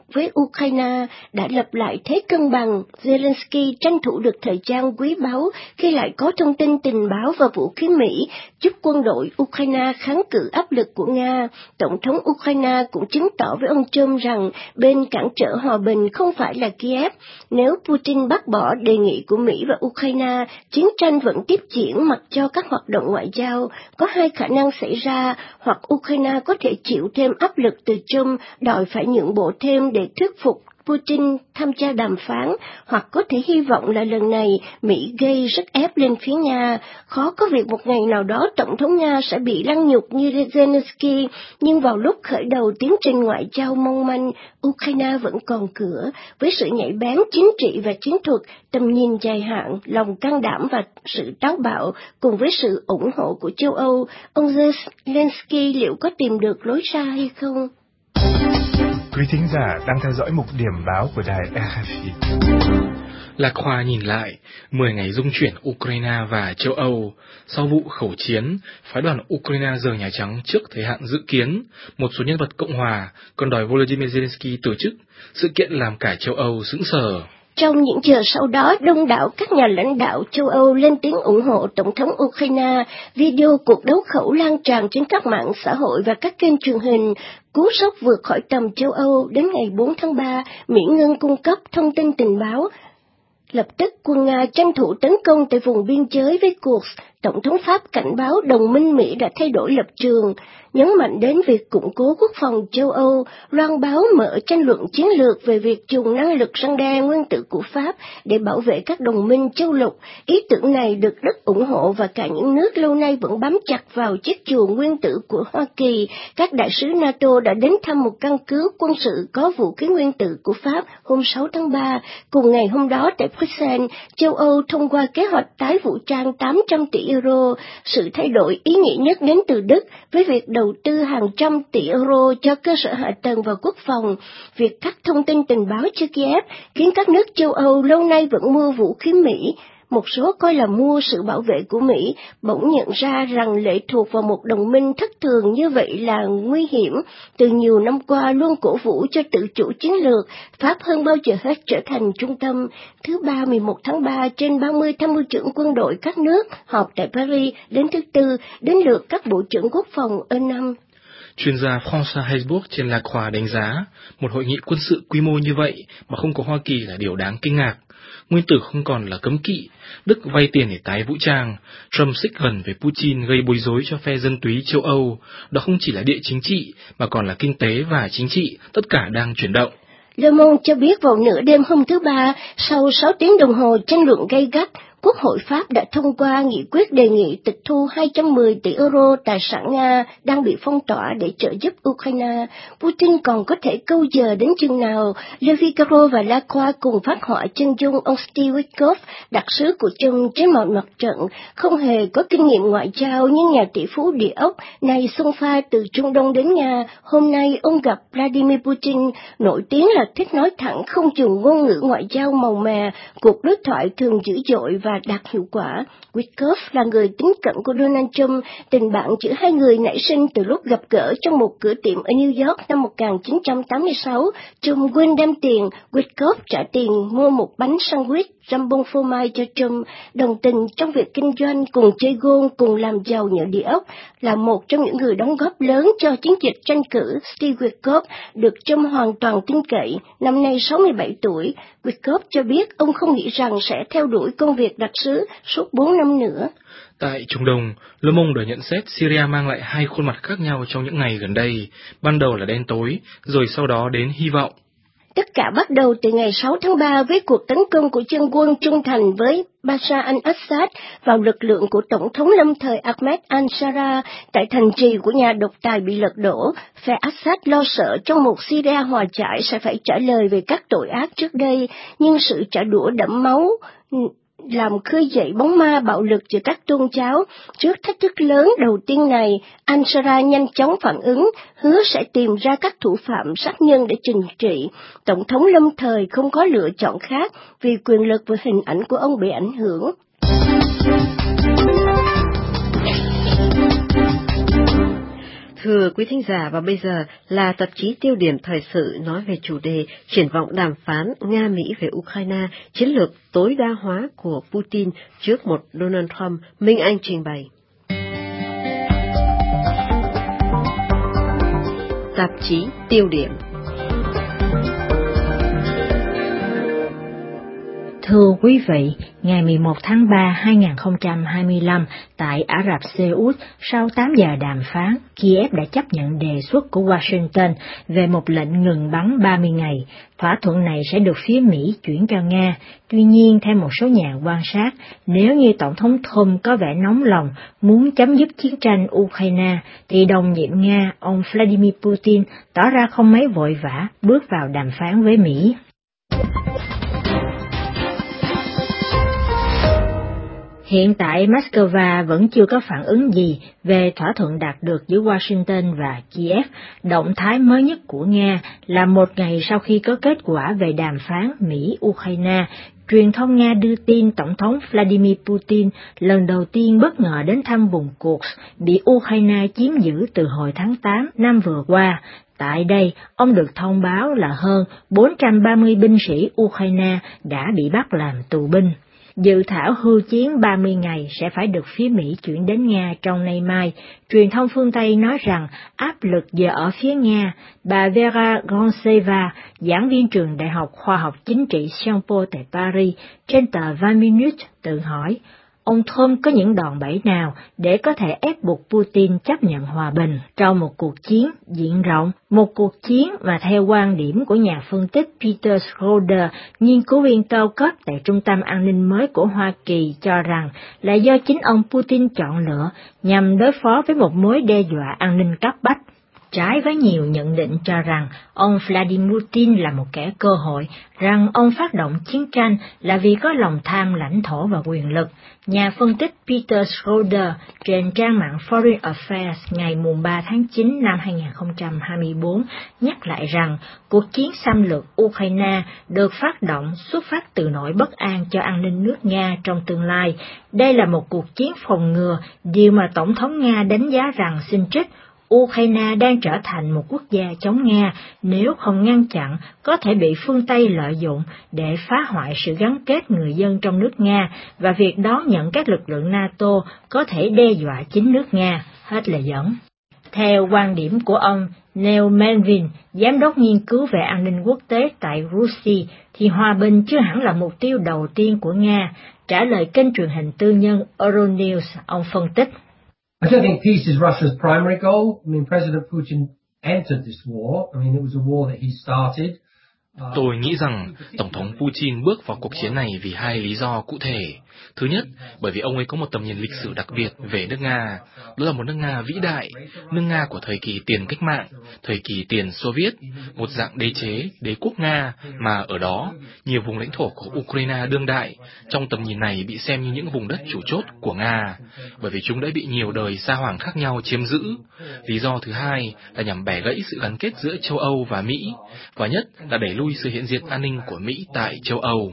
với Ukraine đã lập lại thế cân bằng. Zelensky tranh thủ được thời gian quý báu khi lại có thông tin tình báo và vũ khí Mỹ giúp quân đội Ukraine kháng cự áp lực của Nga. Tổng thống Ukraine cũng chứng tỏ với ông Trump rằng bên cản trở hòa bình không phải là Kiev. Nếu Putin bác bỏ đề nghị của Mỹ và Ukraine, chiến tranh vẫn tiếp diễn mặc cho các hoạt động ngoại giao. Có hai khả năng xảy ra, hoặc Ukraine có thể chịu thêm áp lực từ Trump đòi phải nhượng bộ thêm để thuyết phục Putin tham gia đàm phán, hoặc có thể hy vọng là lần này Mỹ gây sức ép lên phía Nga. Khó có việc một ngày nào đó Tổng thống Nga sẽ bị lăng nhục như Zelensky, nhưng vào lúc khởi đầu tiến trình ngoại giao mong manh, Ukraine vẫn còn cửa. Với sự nhạy bén chính trị và chiến thuật, tầm nhìn dài hạn, lòng can đảm và sự táo bạo, cùng với sự ủng hộ của châu Âu, ông Zelensky liệu có tìm được lối ra hay không? Quý thính giả đang theo dõi mục điểm báo của đài RFI. Lạc Khoa nhìn lại 10 ngày dung chuyển Ukraine và châu Âu. Sau vụ khẩu chiến, phái đoàn Ukraine rời Nhà Trắng trước thời hạn dự kiến. Một số nhân vật Cộng hòa còn đòi Volodymyr Zelensky từ chức. Sự kiện làm cả châu Âu sững sờ. Trong những giờ sau đó, đông đảo các nhà lãnh đạo châu Âu lên tiếng ủng hộ Tổng thống Ukraine. Video cuộc đấu khẩu lan tràn trên các mạng xã hội và các kênh truyền hình. Cú sốc vượt khỏi tầm châu Âu. Đến ngày 4 tháng 3, Mỹ ngưng cung cấp thông tin tình báo. Lập tức quân Nga tranh thủ tấn công tại vùng biên giới với Kursk. Tổng thống Pháp cảnh báo đồng minh Mỹ đã thay đổi lập trường, nhấn mạnh đến việc củng cố quốc phòng châu Âu. Loan báo mở tranh luận chiến lược về việc dùng năng lực răn đe nguyên tử của Pháp để bảo vệ các đồng minh châu lục. Ý tưởng này được Đức ủng hộ và cả những nước lâu nay vẫn bám chặt vào chiếc chuồng nguyên tử của Hoa Kỳ. Các đại sứ NATO đã đến thăm một căn cứ quân sự có vũ khí nguyên tử của Pháp hôm 6 tháng 3. Cùng ngày hôm đó tại Bruxelles, châu Âu thông qua kế hoạch tái vũ trang 800 tỷ euro. Sự thay đổi ý nghĩa nhất đến từ Đức với việc đầu tư hàng trăm tỷ euro cho cơ sở hạ tầng và quốc phòng. Việc cắt thông tin tình báo cho Kiev khiến các nước châu Âu lâu nay vẫn mua vũ khí Mỹ, một số coi là mua sự bảo vệ của Mỹ, bỗng nhận ra rằng lệ thuộc vào một đồng minh thất thường như vậy là nguy hiểm. Từ nhiều năm qua luôn cổ vũ cho tự chủ chiến lược, Pháp hơn bao giờ hết trở thành trung tâm. Thứ Ba 11 tháng 3, trên 30 tham mưu trưởng quân đội các nước họp tại Paris. Đến thứ Tư, đến lượt các bộ trưởng quốc phòng E5. Chuyên gia François Heisbourg trên Lạc Khoa đánh giá, một hội nghị quân sự quy mô như vậy mà không có Hoa Kỳ là điều đáng kinh ngạc. Nguyên tử không còn là cấm kỵ, Đức vay tiền để tái vũ trang, Trump xích gần với Putin gây bối rối cho phe dân túy châu Âu. Đó không chỉ là địa chính trị mà còn là kinh tế và chính trị, tất cả đang chuyển động. Le Monde cho biết vào nửa đêm hôm thứ Ba, sau 6 tiếng đồng hồ tranh luận gay gắt, Quốc hội Pháp đã thông qua nghị quyết đề nghị tịch thu 210 tỷ euro tài sản Nga đang bị phong tỏa để trợ giúp Ukraine. Putin còn có thể câu giờ đến chừng nào? Le Figaro và La Croix cùng phát họa chân dung ông Steve Witkoff, đặc sứ của Trung trên mọi mặt trận, không hề có kinh nghiệm ngoại giao nhưng nhà tỷ phú địa ốc này xông pha từ Trung Đông đến Nga. Hôm nay ông gặp Vladimir Putin, nổi tiếng là thích nói thẳng, không dùng ngôn ngữ ngoại giao màu mè, cuộc đối thoại thường dữ dội và đạt hiệu quả. Witkoff là người tín cận của Donald Trump, tình bạn giữa hai người nảy sinh từ lúc gặp gỡ trong một cửa tiệm ở New York năm 1986. Trump quên đem tiền, Witkoff trả tiền mua một bánh sandwich jambon phô mai cho Trump. Đồng tình trong việc kinh doanh, cùng chơi gôn, cùng làm giàu nhờ địa ốc, là một trong những người đóng góp lớn cho chiến dịch tranh cử. Steve Witkoff được Trump hoàn toàn tin cậy, năm nay 67 tuổi. Witkoff cho biết ông không nghĩ rằng sẽ theo đuổi công việc đặc sứ suốt 4 năm nữa. Tại Trung Đông, Le Monde đã nhận xét Syria mang lại hai khuôn mặt khác nhau trong những ngày gần đây, ban đầu là đen tối, rồi sau đó đến hy vọng. Tất cả bắt đầu từ ngày 6 tháng 3 với cuộc tấn công của dân quân trung thành với Bashar al-Assad vào lực lượng của Tổng thống lâm thời Ahmed al-Shara tại thành trì của nhà độc tài bị lật đổ. Phe Assad lo sợ trong một Syria hòa giải sẽ phải trả lời về các tội ác trước đây, nhưng sự trả đũa đẫm máu làm khơi dậy bóng ma bạo lực giữa các tôn giáo. Trước thách thức lớn đầu tiên này, Al-Shara nhanh chóng phản ứng, hứa sẽ tìm ra các thủ phạm sát nhân để trừng trị. Tổng thống lâm thời không có lựa chọn khác vì quyền lực và hình ảnh của ông bị ảnh hưởng. Thưa quý thính giả, và bây giờ là tạp chí Tiêu điểm thời sự nói về chủ đề triển vọng đàm phán Nga-Mỹ về Ukraine, chiến lược tối đa hóa của Putin trước một Donald Trump. Minh Anh trình bày. Tạp chí Tiêu điểm. Thưa quý vị, ngày 11 tháng 3 2025, tại Ả Rập Xê Út, sau 8 giờ đàm phán, Kiev đã chấp nhận đề xuất của Washington về một lệnh ngừng bắn 30 ngày. Thỏa thuận này sẽ được phía Mỹ chuyển cho Nga. Tuy nhiên, theo một số nhà quan sát, nếu như Tổng thống Trump có vẻ nóng lòng muốn chấm dứt chiến tranh Ukraine, thì đồng nhiệm Nga, ông Vladimir Putin, tỏ ra không mấy vội vã bước vào đàm phán với Mỹ. Hiện tại, Moscow vẫn chưa có phản ứng gì về thỏa thuận đạt được giữa Washington và Kiev. Động thái mới nhất của Nga là một ngày sau khi có kết quả về đàm phán Mỹ-Ukraine, truyền thông Nga đưa tin Tổng thống Vladimir Putin lần đầu tiên bất ngờ đến thăm vùng Kursk bị Ukraine chiếm giữ từ hồi tháng 8 năm vừa qua. Tại đây, ông được thông báo là hơn 430 binh sĩ Ukraine đã bị bắt làm tù binh. Dự thảo hưu chiến 30 ngày sẽ phải được phía Mỹ chuyển đến Nga trong nay mai. Truyền thông phương Tây nói rằng áp lực giờ ở phía Nga. Bà Vera Gronseva, giảng viên trường Đại học Khoa học Chính trị Sciences Po tại Paris, trên tờ 20 Minutes tự hỏi, ông Trump có những đòn bẩy nào để có thể ép buộc Putin chấp nhận hòa bình trong một cuộc chiến diện rộng, một cuộc chiến mà theo quan điểm của nhà phân tích Peter Schroeder, nghiên cứu viên cao cấp tại Trung tâm An ninh mới của Hoa Kỳ cho rằng là do chính ông Putin chọn lựa nhằm đối phó với một mối đe dọa an ninh cấp bách. Trái với nhiều nhận định cho rằng ông Vladimir Putin là một kẻ cơ hội, rằng ông phát động chiến tranh là vì có lòng tham lãnh thổ và quyền lực, nhà phân tích Peter Schroeder trên trang mạng Foreign Affairs ngày 3 tháng 9 năm 2024 nhắc lại rằng cuộc chiến xâm lược Ukraine được phát động xuất phát từ nỗi bất an cho an ninh nước Nga trong tương lai. Đây là một cuộc chiến phòng ngừa, điều mà Tổng thống Nga đánh giá rằng xin trích Ukraine đang trở thành một quốc gia chống Nga, nếu không ngăn chặn có thể bị phương Tây lợi dụng để phá hoại sự gắn kết người dân trong nước Nga và việc đón nhận các lực lượng NATO có thể đe dọa chính nước Nga. Hết lời dẫn. Theo quan điểm của ông Neil Melvin, giám đốc nghiên cứu về an ninh quốc tế tại Russia, thì hòa bình chưa hẳn là mục tiêu đầu tiên của Nga. Trả lời kênh truyền hình tư nhân Euronews, ông phân tích. I don't think peace is Russia's primary goal. I mean, President Putin entered this war. I mean, it was a war that he started. Tôi nghĩ rằng Tổng thống Putin bước vào cuộc chiến này vì hai lý do cụ thể. Thứ nhất, bởi vì ông ấy có một tầm nhìn lịch sử đặc biệt về nước Nga. Đó là một nước Nga vĩ đại, nước Nga của thời kỳ tiền cách mạng, thời kỳ tiền Xô Viết, một dạng đế chế, đế quốc Nga, mà ở đó, nhiều vùng lãnh thổ của Ukraine đương đại, trong tầm nhìn này bị xem như những vùng đất chủ chốt của Nga, bởi vì chúng đã bị nhiều đời sa hoàng khác nhau chiếm giữ. Lý do thứ hai là nhằm bẻ gãy sự gắn kết giữa châu Âu và Mỹ, và nhất là đẩy lui sự hiện diện an ninh của Mỹ tại châu Âu.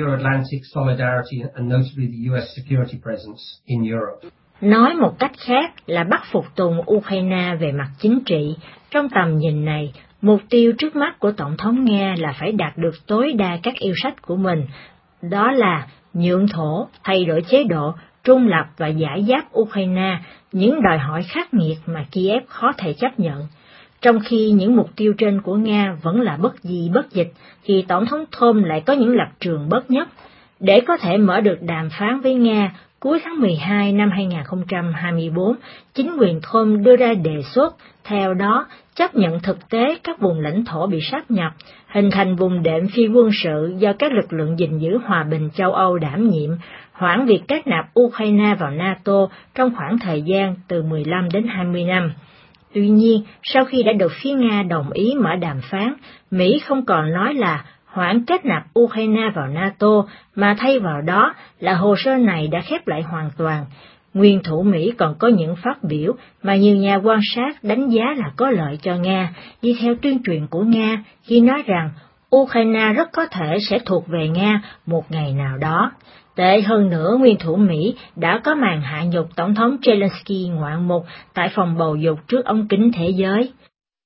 Nói một cách khác là bắt phục tùng Ukraine về mặt chính trị. Trong tầm nhìn này, mục tiêu trước mắt của Tổng thống Nga là phải đạt được tối đa các yêu sách của mình, đó là nhượng thổ, thay đổi chế độ, trung lập và giải giáp Ukraine, những đòi hỏi khắc nghiệt mà Kiev khó thể chấp nhận. Trong khi những mục tiêu trên của Nga vẫn là bất di bất dịch, thì Tổng thống Trump lại có những lập trường bất nhất. Để có thể mở được đàm phán với Nga, cuối tháng 12 năm 2024, chính quyền Trump đưa ra đề xuất, theo đó chấp nhận thực tế các vùng lãnh thổ bị sáp nhập, hình thành vùng đệm phi quân sự do các lực lượng gìn giữ hòa bình châu Âu đảm nhiệm, hoãn việc kết nạp Ukraine vào NATO trong khoảng thời gian từ 15 đến 20 năm. Tuy nhiên, sau khi đã được phía Nga đồng ý mở đàm phán, Mỹ không còn nói là hoãn kết nạp Ukraine vào NATO, mà thay vào đó là hồ sơ này đã khép lại hoàn toàn. Nguyên thủ Mỹ còn có những phát biểu mà nhiều nhà quan sát đánh giá là có lợi cho Nga, đi theo tuyên truyền của Nga khi nói rằng Ukraine rất có thể sẽ thuộc về Nga một ngày nào đó. Tệ hơn nữa, nguyên thủ Mỹ đã có màn hạ nhục Tổng thống Zelensky ngoạn mục tại phòng bầu dục trước ống kính thế giới.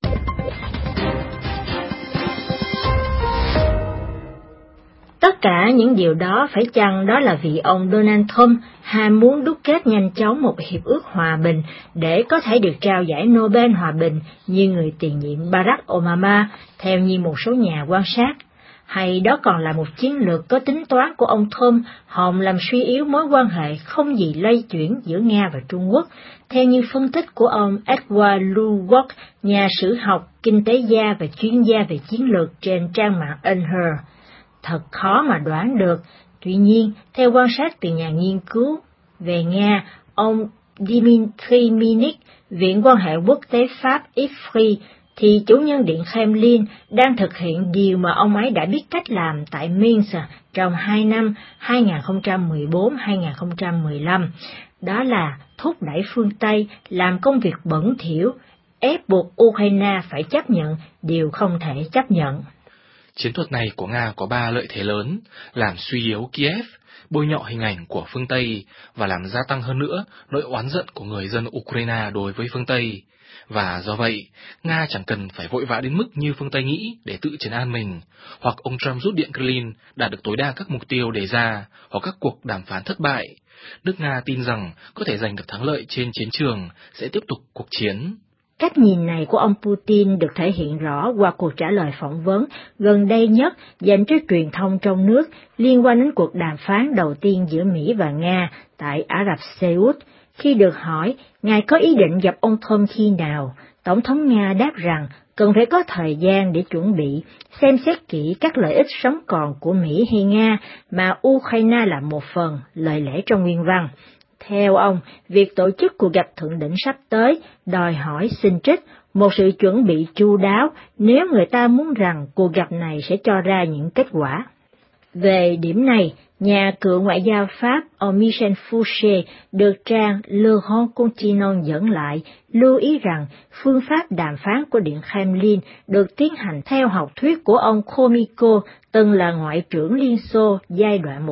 Tất cả những điều đó phải chăng đó là vì ông Donald Trump ham muốn đúc kết nhanh chóng một hiệp ước hòa bình để có thể được trao giải Nobel Hòa bình như người tiền nhiệm Barack Obama, theo như một số nhà quan sát? Hay đó còn là một chiến lược có tính toán của ông Trump hòng làm suy yếu mối quan hệ không gì lay chuyển giữa Nga và Trung Quốc, theo như phân tích của ông Edward Luwak, nhà sử học, kinh tế gia và chuyên gia về chiến lược trên trang mạng Unheard. Thật khó mà đoán được. Tuy nhiên, theo quan sát từ nhà nghiên cứu về Nga, ông Dmitry Minik, Viện quan hệ quốc tế Pháp IFRI, thì chủ nhân Điện Kremlin đang thực hiện điều mà ông ấy đã biết cách làm tại Minsk trong 2 năm 2014-2015, đó là thúc đẩy phương Tây làm công việc bẩn thỉu, ép buộc Ukraine phải chấp nhận điều không thể chấp nhận. Chiến thuật này của Nga có 3 lợi thế lớn: làm suy yếu Kiev, bôi nhọ hình ảnh của phương Tây và làm gia tăng hơn nữa nỗi oán giận của người dân Ukraine đối với phương Tây. Và do vậy, Nga chẳng cần phải vội vã đến mức như phương Tây nghĩ để tự trấn an mình, hoặc ông Trump rút Điện Kremlin đạt được tối đa các mục tiêu đề ra, hoặc các cuộc đàm phán thất bại. Nước Nga tin rằng có thể giành được thắng lợi trên chiến trường, sẽ tiếp tục cuộc chiến. Cách nhìn này của ông Putin được thể hiện rõ qua cuộc trả lời phỏng vấn gần đây nhất dành cho truyền thông trong nước liên quan đến cuộc đàm phán đầu tiên giữa Mỹ và Nga tại Ả Rập Xê Út. Khi được hỏi, Ngài có ý định gặp ông Trump khi nào, Tổng thống Nga đáp rằng cần phải có thời gian để chuẩn bị, xem xét kỹ các lợi ích sống còn của Mỹ hay Nga mà Ukraine là một phần, lời lẽ trong nguyên văn. Theo ông, việc tổ chức cuộc gặp thượng đỉnh sắp tới đòi hỏi xin trích một sự chuẩn bị chu đáo nếu người ta muốn rằng cuộc gặp này sẽ cho ra những kết quả. Về điểm này, nhà cựu ngoại giao Pháp ông Michel Fouché được trang Le Grand Continent dẫn lại, lưu ý rằng phương pháp đàm phán của Điện Kremlin được tiến hành theo học thuyết của ông Khomyko, từng là Ngoại trưởng Liên Xô giai đoạn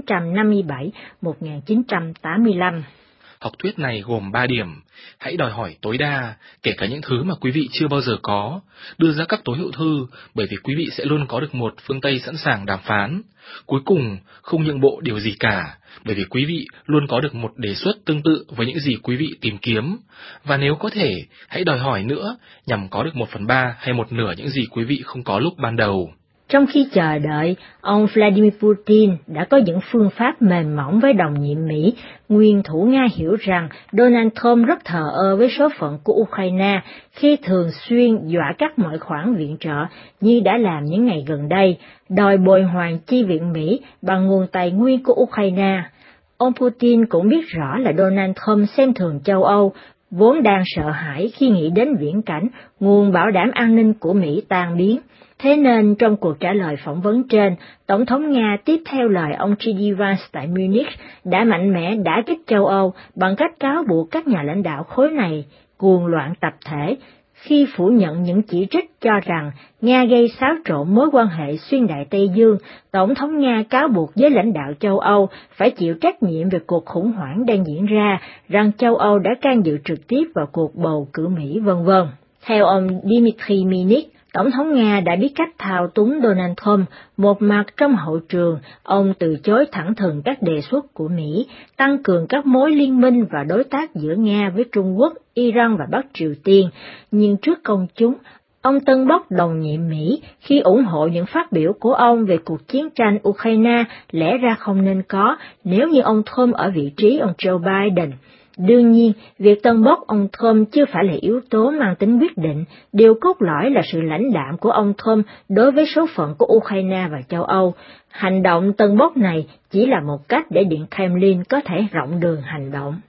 1957-1985. Học thuyết này gồm 3 điểm: hãy đòi hỏi tối đa, kể cả những thứ mà quý vị chưa bao giờ có, đưa ra các tối hậu thư, bởi vì quý vị sẽ luôn có được một phương Tây sẵn sàng đàm phán. Cuối cùng, không nhượng bộ điều gì cả, bởi vì quý vị luôn có được một đề xuất tương tự với những gì quý vị tìm kiếm. Và nếu có thể, hãy đòi hỏi nữa, nhằm có được 1/3 hay 1/2 những gì quý vị không có lúc ban đầu. Trong khi chờ đợi, ông Vladimir Putin đã có những phương pháp mềm mỏng với đồng nhiệm Mỹ. Nguyên thủ Nga hiểu rằng Donald Trump rất thờ ơ với số phận của Ukraine khi thường xuyên dọa cắt mọi khoản viện trợ như đã làm những ngày gần đây, đòi bồi hoàn chi viện Mỹ bằng nguồn tài nguyên của Ukraine. Ông Putin cũng biết rõ là Donald Trump xem thường châu Âu, vốn đang sợ hãi khi nghĩ đến viễn cảnh nguồn bảo đảm an ninh của Mỹ tan biến. Thế nên trong cuộc trả lời phỏng vấn trên, Tổng thống Nga tiếp theo lời ông J.D. Vance tại Munich đã mạnh mẽ đả kích châu Âu bằng cách cáo buộc các nhà lãnh đạo khối này cuồng loạn tập thể, khi phủ nhận những chỉ trích cho rằng Nga gây xáo trộn mối quan hệ xuyên Đại Tây Dương. Tổng thống Nga cáo buộc giới lãnh đạo châu Âu phải chịu trách nhiệm về cuộc khủng hoảng đang diễn ra, rằng châu Âu đã can dự trực tiếp vào cuộc bầu cử Mỹ, v.v. Theo ông Dmitry Minik, Tổng thống Nga đã biết cách thao túng Donald Trump. Một mặt trong hậu trường, ông từ chối thẳng thừng các đề xuất của Mỹ, tăng cường các mối liên minh và đối tác giữa Nga với Trung Quốc, Iran và Bắc Triều Tiên. Nhưng trước công chúng, ông tâng bốc đồng nhiệm Mỹ khi ủng hộ những phát biểu của ông về cuộc chiến tranh Ukraine lẽ ra không nên có nếu như ông Trump ở vị trí ông Joe Biden. Đương nhiên, việc tân bốc ông Trump chưa phải là yếu tố mang tính quyết định, điều cốt lõi là sự lãnh đạm của ông Trump đối với số phận của Ukraine và châu Âu. Hành động tân bốc này chỉ là một cách để Điện Kremlin có thể rộng đường hành động.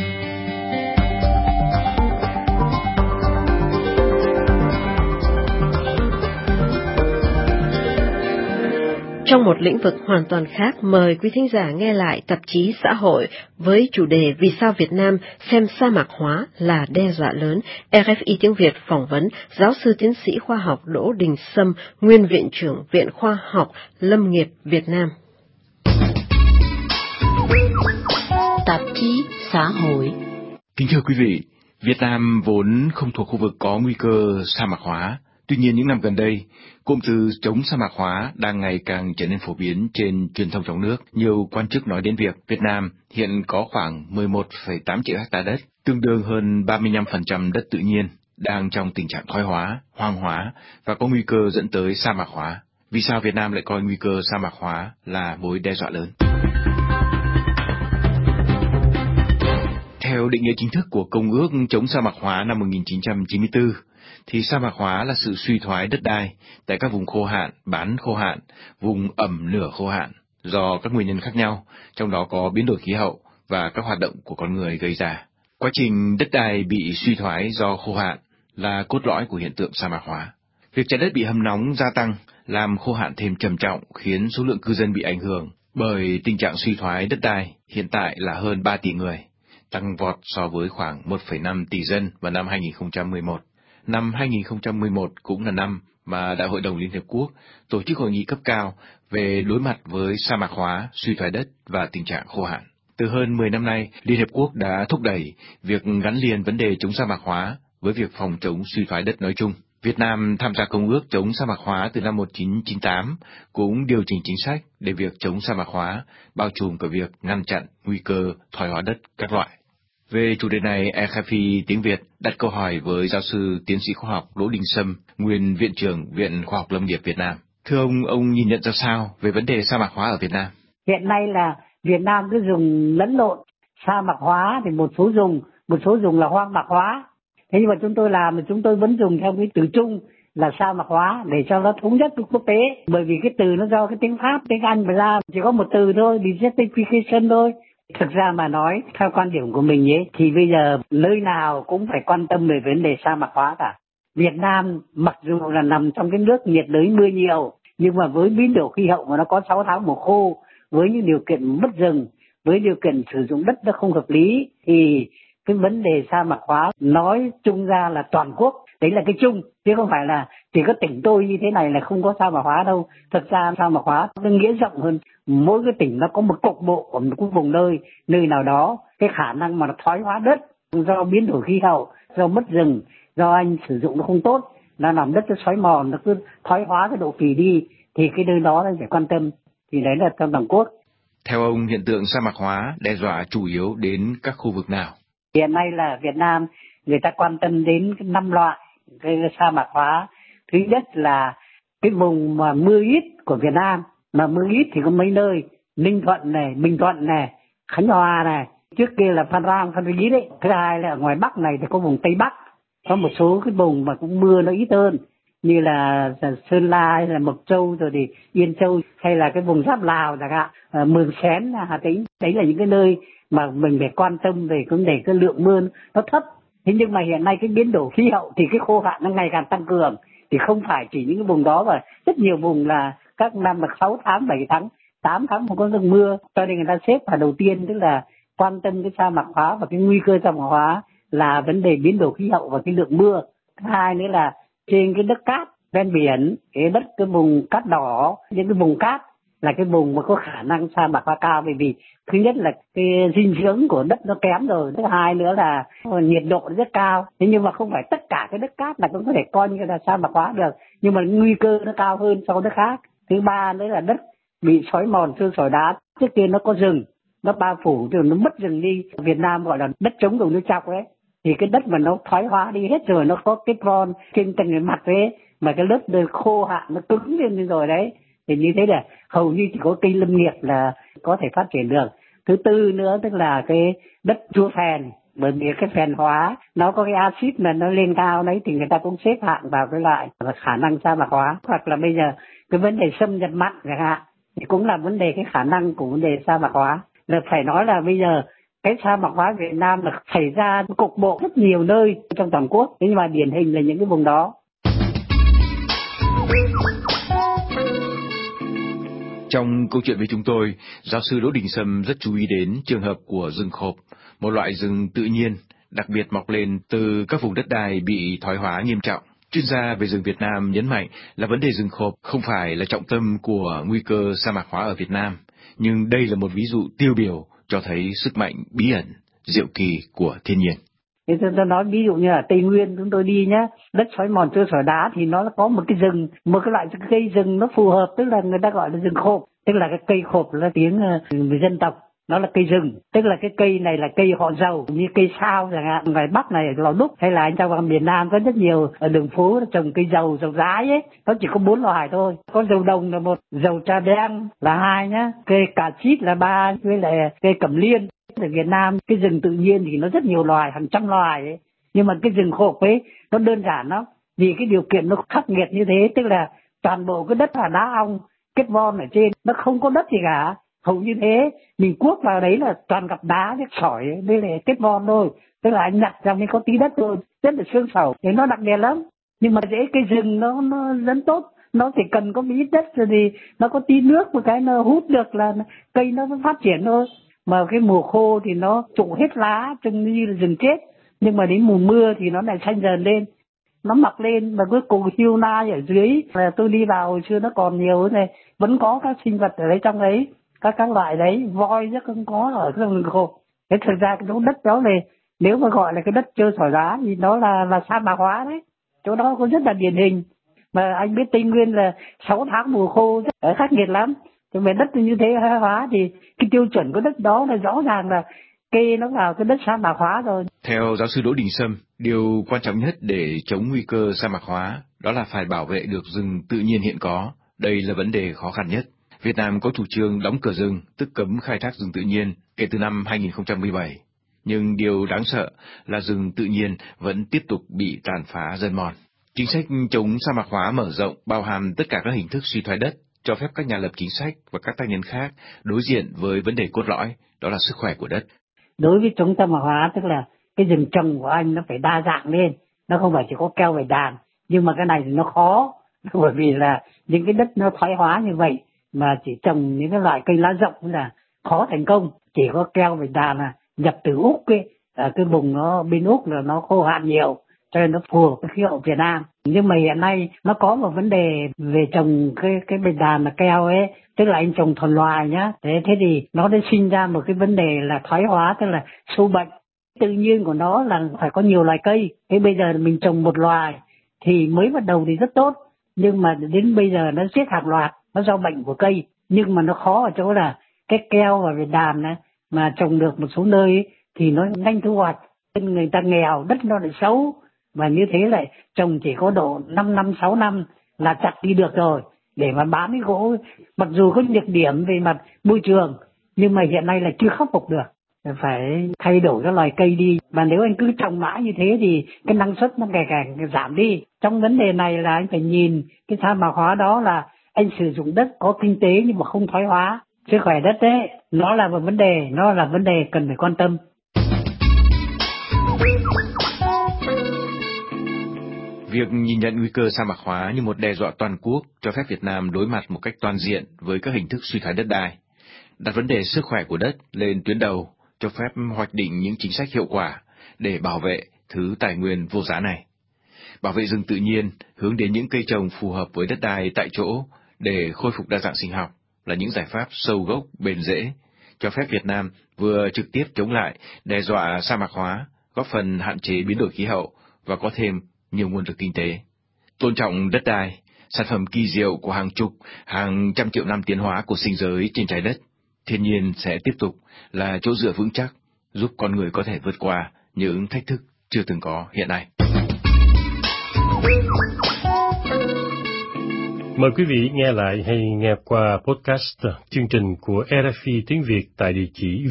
Trong một lĩnh vực hoàn toàn khác, mời quý thính giả nghe lại tạp chí Xã hội với chủ đề Vì sao Việt Nam xem sa mạc hóa là đe dọa lớn. RFI tiếng Việt phỏng vấn giáo sư tiến sĩ khoa học Đỗ Đình Sâm, nguyên Viện trưởng Viện Khoa học Lâm nghiệp Việt Nam. tạp chí xã hội. Kính thưa quý vị, Việt Nam vốn không thuộc khu vực có nguy cơ sa mạc hóa. Tuy nhiên những năm gần đây, cụm từ chống sa mạc hóa đang ngày càng trở nên phổ biến trên truyền thông trong nước. Nhiều quan chức nói đến việc Việt Nam hiện có khoảng 11,8 triệu hectare đất, tương đương hơn 35% đất tự nhiên, đang trong tình trạng thoái hóa, hoang hóa và có nguy cơ dẫn tới sa mạc hóa. Vì sao Việt Nam lại coi nguy cơ sa mạc hóa là mối đe dọa lớn? Theo định nghĩa chính thức của Công ước chống sa mạc hóa năm 1994, thì sa mạc hóa là sự suy thoái đất đai tại các vùng khô hạn, bán khô hạn, vùng ẩm nửa khô hạn do các nguyên nhân khác nhau, trong đó có biến đổi khí hậu và các hoạt động của con người gây ra. Quá trình đất đai bị suy thoái do khô hạn là cốt lõi của hiện tượng sa mạc hóa. Việc trái đất bị hâm nóng gia tăng làm khô hạn thêm trầm trọng, khiến số lượng cư dân bị ảnh hưởng bởi tình trạng suy thoái đất đai hiện tại là hơn 3 tỷ người, tăng vọt so với khoảng 1,5 tỷ dân vào năm 2011. Năm 2011 cũng là năm mà Đại hội đồng Liên Hiệp Quốc tổ chức hội nghị cấp cao về đối mặt với sa mạc hóa, suy thoái đất và tình trạng khô hạn. Từ hơn 10 năm nay, Liên Hiệp Quốc đã thúc đẩy việc gắn liền vấn đề chống sa mạc hóa với việc phòng chống suy thoái đất nói chung. Việt Nam tham gia Công ước chống sa mạc hóa từ năm 1998, cũng điều chỉnh chính sách để việc chống sa mạc hóa bao trùm cả việc ngăn chặn nguy cơ thoái hóa đất các loại. Về chủ đề này, RFI tiếng Việt đặt câu hỏi với giáo sư tiến sĩ khoa học Đỗ Đình Sâm, nguyên Viện trưởng Viện Khoa học Lâm nghiệp Việt Nam. Thưa ông nhìn nhận ra sao về vấn đề sa mạc hóa ở Việt Nam? Hiện nay là Việt Nam cứ dùng lẫn lộn sa mạc hóa, thì một số dùng là hoang mạc hóa. Thế nhưng mà chúng tôi làm thì chúng tôi vẫn dùng theo cái từ chung là sa mạc hóa để cho nó thống nhất với quốc tế. Bởi vì cái từ nó do cái tiếng Pháp, tiếng Anh mà ra, chỉ có một từ thôi, desertification thôi. Thực ra mà nói, theo quan điểm của mình ấy, thì bây giờ nơi nào cũng phải quan tâm về vấn đề sa mạc hóa cả. Việt Nam mặc dù là nằm trong cái nước nhiệt đới mưa nhiều, nhưng mà với biến đổi khí hậu mà nó có 6 tháng mùa khô, với những điều kiện mất rừng, với điều kiện sử dụng đất nó không hợp lý, thì cái vấn đề sa mạc hóa nói chung ra là toàn quốc. Đấy là cái chung, chứ không phải là chỉ có tỉnh tôi như thế này là không có sa mạc hóa đâu. Thực ra sa mạc hóa nó nghĩa rộng hơn. Mỗi cái tỉnh nó có một cục bộ của một vùng nơi nào đó, cái khả năng mà nó thoái hóa đất do biến đổi khí hậu, do mất rừng, do anh sử dụng nó không tốt, nó làm đất nó xói mòn, nó cứ thoái hóa cái độ phì đi, thì cái nơi đó nó phải quan tâm. Thì đấy là trong toàn quốc. Theo ông, hiện tượng sa mạc hóa đe dọa chủ yếu đến các khu vực nào? Hiện nay là Việt Nam người ta quan tâm đến 5 loại cái sa mạc hóa. Thứ nhất là cái vùng mà mưa ít của Việt Nam, mà mưa ít thì có mấy nơi, Ninh Thuận này, Bình Thuận này, Khánh Hòa này, trước kia là Phan Rang, Phan Rang đấy. Thứ hai là ở ngoài Bắc này thì có vùng Tây Bắc, có một số cái vùng mà cũng mưa nó ít hơn, như là Sơn La hay là Mộc Châu rồi thì Yên Châu, hay là cái vùng giáp Lào chẳng hạn, Mường Xén, Hà Tĩnh. Đấy là những cái nơi mà mình phải quan tâm về vấn đề cái lượng mưa nó thấp. Thế nhưng mà hiện nay cái biến đổi khí hậu thì cái khô hạn nó ngày càng tăng cường, thì không phải chỉ những cái vùng đó mà rất nhiều vùng là các năm là 6 tháng, 7 tháng, 8 tháng không có lượng mưa. Cho nên người ta xếp vào đầu tiên, tức là quan tâm cái sa mạc hóa và cái nguy cơ sa mạc hóa là vấn đề biến đổi khí hậu và cái lượng mưa. Thứ hai nữa là trên cái đất cát ven biển, cái vùng cát đỏ, những cái vùng cát là cái vùng mà có khả năng sa mạc hóa cao, bởi vì thứ nhất là cái dinh dưỡng của đất nó kém rồi, thứ hai nữa là nhiệt độ rất cao. Thế nhưng mà không phải tất cả cái đất cát là cũng có thể coi như là sa mạc hóa được, nhưng mà nguy cơ nó cao hơn so với đất khác. Thứ ba nữa là đất bị xói mòn, xương sỏi đá. Trước kia nó có rừng, nó bao phủ rồi nó mất rừng đi. Việt Nam gọi là đất trống đồng nước chọc ấy, thì cái đất mà nó thoái hóa đi hết rồi, nó có cái ron trên từng cái mặt ấy, mà cái lớp đời khô hạn nó cứng lên rồi đấy, thì như thế là hầu như chỉ có cây lâm nghiệp là có thể phát triển được. Thứ tư nữa tức là cái đất chua phèn, bởi vì cái phèn hóa nó có cái axit mà nó lên cao đấy, thì người ta cũng xếp hạng vào cái loại là khả năng sa mạc hóa. Hoặc là bây giờ cái vấn đề xâm nhập mặn chẳng hạn, thì cũng là vấn đề cái khả năng của vấn đề sa mạc hóa. Là phải nói là bây giờ cái sa mạc hóa Việt Nam là xảy ra cục bộ rất nhiều nơi trong toàn quốc, nhưng mà điển hình là những cái vùng đó. Trong câu chuyện với chúng tôi, giáo sư Đỗ Đình Sâm rất chú ý đến trường hợp của rừng khộp, một loại rừng tự nhiên, đặc biệt mọc lên từ các vùng đất đai bị thoái hóa nghiêm trọng. Chuyên gia về rừng Việt Nam nhấn mạnh là vấn đề rừng khộp không phải là trọng tâm của nguy cơ sa mạc hóa ở Việt Nam, nhưng đây là một ví dụ tiêu biểu cho thấy sức mạnh bí ẩn, diệu kỳ của thiên nhiên. Thì tôi nói ví dụ như là Tây Nguyên chúng tôi đi nhá, đất xói mòn trơ sỏi đá thì nó có một cái rừng, một cái loại cây rừng nó phù hợp, tức là người ta gọi là rừng khộp, tức là cái cây khộp là tiếng người dân tộc, nó là cây rừng, tức là cái cây này là cây họ Dầu, như cây sao chẳng hạn, ngoài Bắc này Lò Đúc, hay là anh trong miền Nam có rất nhiều ở đường phố trồng cây dầu, dầu rái ấy, nó chỉ có 4 loài thôi, có dầu đồng là 1, dầu trà đen là 2 nhá, cây cà chít là 3, với lại cây cẩm liên. Ở Việt Nam cái rừng tự nhiên thì nó rất nhiều loài, hàng trăm loài ấy, nhưng mà cái rừng khộp ấy nó đơn giản lắm, vì cái điều kiện nó khắc nghiệt như thế, tức là toàn bộ cái đất là đá ong kết von ở trên, nó không có đất gì cả, hầu như thế. Mình cuốc vào đấy là toàn gặp đá với sỏi với lại kết von thôi, tức là anh nhặt ra mới có tí đất thôi, rất là xương sầu, thì nó đặc biệt lắm. Nhưng mà dễ cây rừng nó rất tốt, nó chỉ cần có một ít đất rồi thì nó có tí nước một cái nó hút được là cây nó phát triển thôi. Mà cái mùa khô thì nó rụng hết lá trông như là rừng chết, nhưng mà đến mùa mưa thì nó lại xanh dần lên, nó mọc lên, và cuối cùng hưu nai ở dưới là tôi đi vào hồi xưa nó còn nhiều này, vẫn có các sinh vật ở đấy trong đấy, các loại đấy, voi rất không có ở cái rừng khô. Thế thực ra cái chỗ đất đó này nếu mà gọi là cái đất trơ sỏi đá thì nó là sa mạc hóa đấy, chỗ đó cũng rất là điển hình. Mà anh biết Tây Nguyên là 6 tháng mùa khô rất khắc nghiệt lắm. Thì về đất như thế hóa thì cái tiêu chuẩn của đất đó là rõ ràng là kê nó vào cái đất sa mạc hóa rồi. Theo giáo sư Đỗ Đình Sâm, điều quan trọng nhất để chống nguy cơ sa mạc hóa đó là phải bảo vệ được rừng tự nhiên hiện có. Đây là vấn đề khó khăn nhất. Việt Nam có chủ trương đóng cửa rừng, tức cấm khai thác rừng tự nhiên kể từ năm 2017. Nhưng điều đáng sợ là rừng tự nhiên vẫn tiếp tục bị tàn phá dần mòn. Chính sách chống sa mạc hóa mở rộng bao hàm tất cả các hình thức suy thoái đất, cho phép các nhà lập chính sách và các tác nhân khác đối diện với vấn đề cốt lõi, đó là sức khỏe của đất. Đối với chống sa mạc hóa, tức là cái rừng trồng của anh nó phải đa dạng lên, nó không phải chỉ có keo bạch đàn, nhưng mà cái này thì nó khó, bởi vì là những cái đất nó thoái hóa như vậy mà chỉ trồng những cái loại cây lá rộng là khó thành công. Chỉ có keo bạch đàn là nhập từ Úc ấy, ở cái vùng nó bên Úc là nó khô hạn nhiều, cho nên nó phù hợp với khí hậu Việt Nam. Nhưng mà hiện nay nó có một vấn đề về trồng cái bạch đàn là keo ấy, tức là anh trồng thuần loài nhá, thế thì nó đã sinh ra một cái vấn đề là thoái hóa, tức là sâu bệnh. Tự nhiên của nó là phải có nhiều loài cây, thế bây giờ mình trồng một loài thì mới bắt đầu thì rất tốt, nhưng mà đến bây giờ nó chết hàng loạt, nó do bệnh của cây. Nhưng mà nó khó ở chỗ là cái keo và bạch đàn này, mà trồng được một số nơi ấy, thì nó nhanh thu hoạch, nên người ta nghèo, đất nó lại xấu, và như thế lại trồng chỉ có độ 5 năm 6 năm là chặt đi được rồi để mà bán cái gỗ, mặc dù có nhược điểm về mặt môi trường nhưng mà hiện nay là chưa khắc phục được, phải thay đổi các loài cây đi. Mà nếu anh cứ trồng mãi như thế thì cái năng suất nó ngày càng giảm đi. Trong vấn đề này là anh phải nhìn cái sa mạc hóa đó là anh sử dụng đất có kinh tế nhưng mà không thoái hóa. Sức khỏe đất đấy, nó là một vấn đề, nó là vấn đề cần phải quan tâm. Việc nhìn nhận nguy cơ sa mạc hóa như một đe dọa toàn quốc cho phép Việt Nam đối mặt một cách toàn diện với các hình thức suy thoái đất đai, đặt vấn đề sức khỏe của đất lên tuyến đầu, cho phép hoạch định những chính sách hiệu quả để bảo vệ thứ tài nguyên vô giá này. Bảo vệ rừng tự nhiên hướng đến những cây trồng phù hợp với đất đai tại chỗ để khôi phục đa dạng sinh học là những giải pháp sâu gốc bền rễ, cho phép Việt Nam vừa trực tiếp chống lại đe dọa sa mạc hóa, góp phần hạn chế biến đổi khí hậu và có thêm nhiều nguồn lực kinh tế. Tôn trọng đất đai, sản phẩm kỳ diệu của hàng chục, hàng trăm triệu năm tiến hóa của sinh giới trên trái đất, thiên nhiên sẽ tiếp tục là chỗ dựa vững chắc, giúp con người có thể vượt qua những thách thức chưa từng có hiện nay. Mời quý vị nghe lại hay nghe qua podcast chương trình của RFI tiếng Việt tại địa chỉ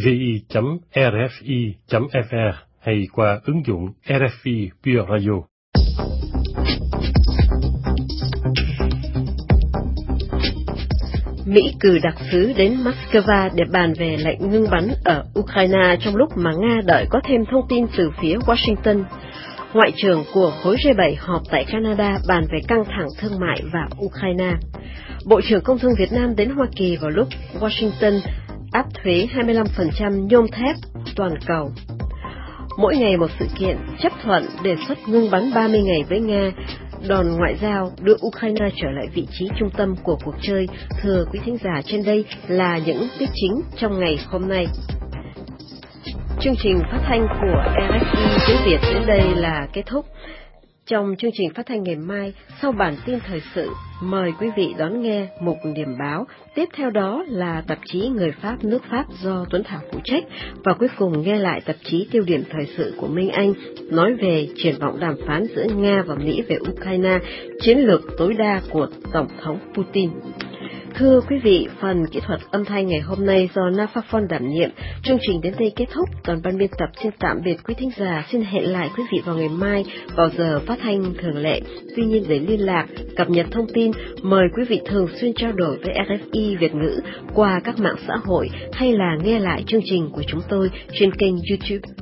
vi.rfi.fr hay qua ứng dụng RFI Pure Radio. Mỹ cử đặc sứ đến Moscow để bàn về lệnh ngưng bắn ở Ukraine trong lúc mà Nga đợi có thêm thông tin từ phía Washington. Ngoại trưởng của khối G7 họp tại Canada bàn về căng thẳng thương mại và Ukraine. Bộ trưởng Công thương Việt Nam đến Hoa Kỳ vào lúc Washington áp thuế 25% nhôm thép toàn cầu. Mỗi ngày một sự kiện chấp thuận đề xuất ngưng bắn 30 ngày với Nga, đòn ngoại giao đưa Ukraine trở lại vị trí trung tâm của cuộc chơi. Thưa quý thính giả, trên đây là những tiết chính trong ngày hôm nay. Chương trình phát thanh của RFI tiếng Việt đến đây là kết thúc. Trong chương trình phát thanh ngày mai, sau bản tin thời sự, mời quý vị đón nghe mục điểm báo. Tiếp theo đó là tạp chí Người Pháp nước Pháp do Tuấn Thảo phụ trách. Và cuối cùng nghe lại tạp chí Tiêu điểm thời sự của Minh Anh, nói về triển vọng đàm phán giữa Nga và Mỹ về Ukraine, chiến lược tối đa của Tổng thống Putin. Thưa quý vị, phần kỹ thuật âm thanh ngày hôm nay do Na Pha Phon đảm nhiệm. Chương trình đến đây kết thúc. Toàn ban biên tập xin tạm biệt quý thính giả. Xin hẹn lại quý vị vào ngày mai vào giờ phát thanh thường lệ. Tuy nhiên để liên lạc, cập nhật thông tin, mời quý vị thường xuyên trao đổi với RFI Việt ngữ qua các mạng xã hội hay là nghe lại chương trình của chúng tôi trên kênh YouTube.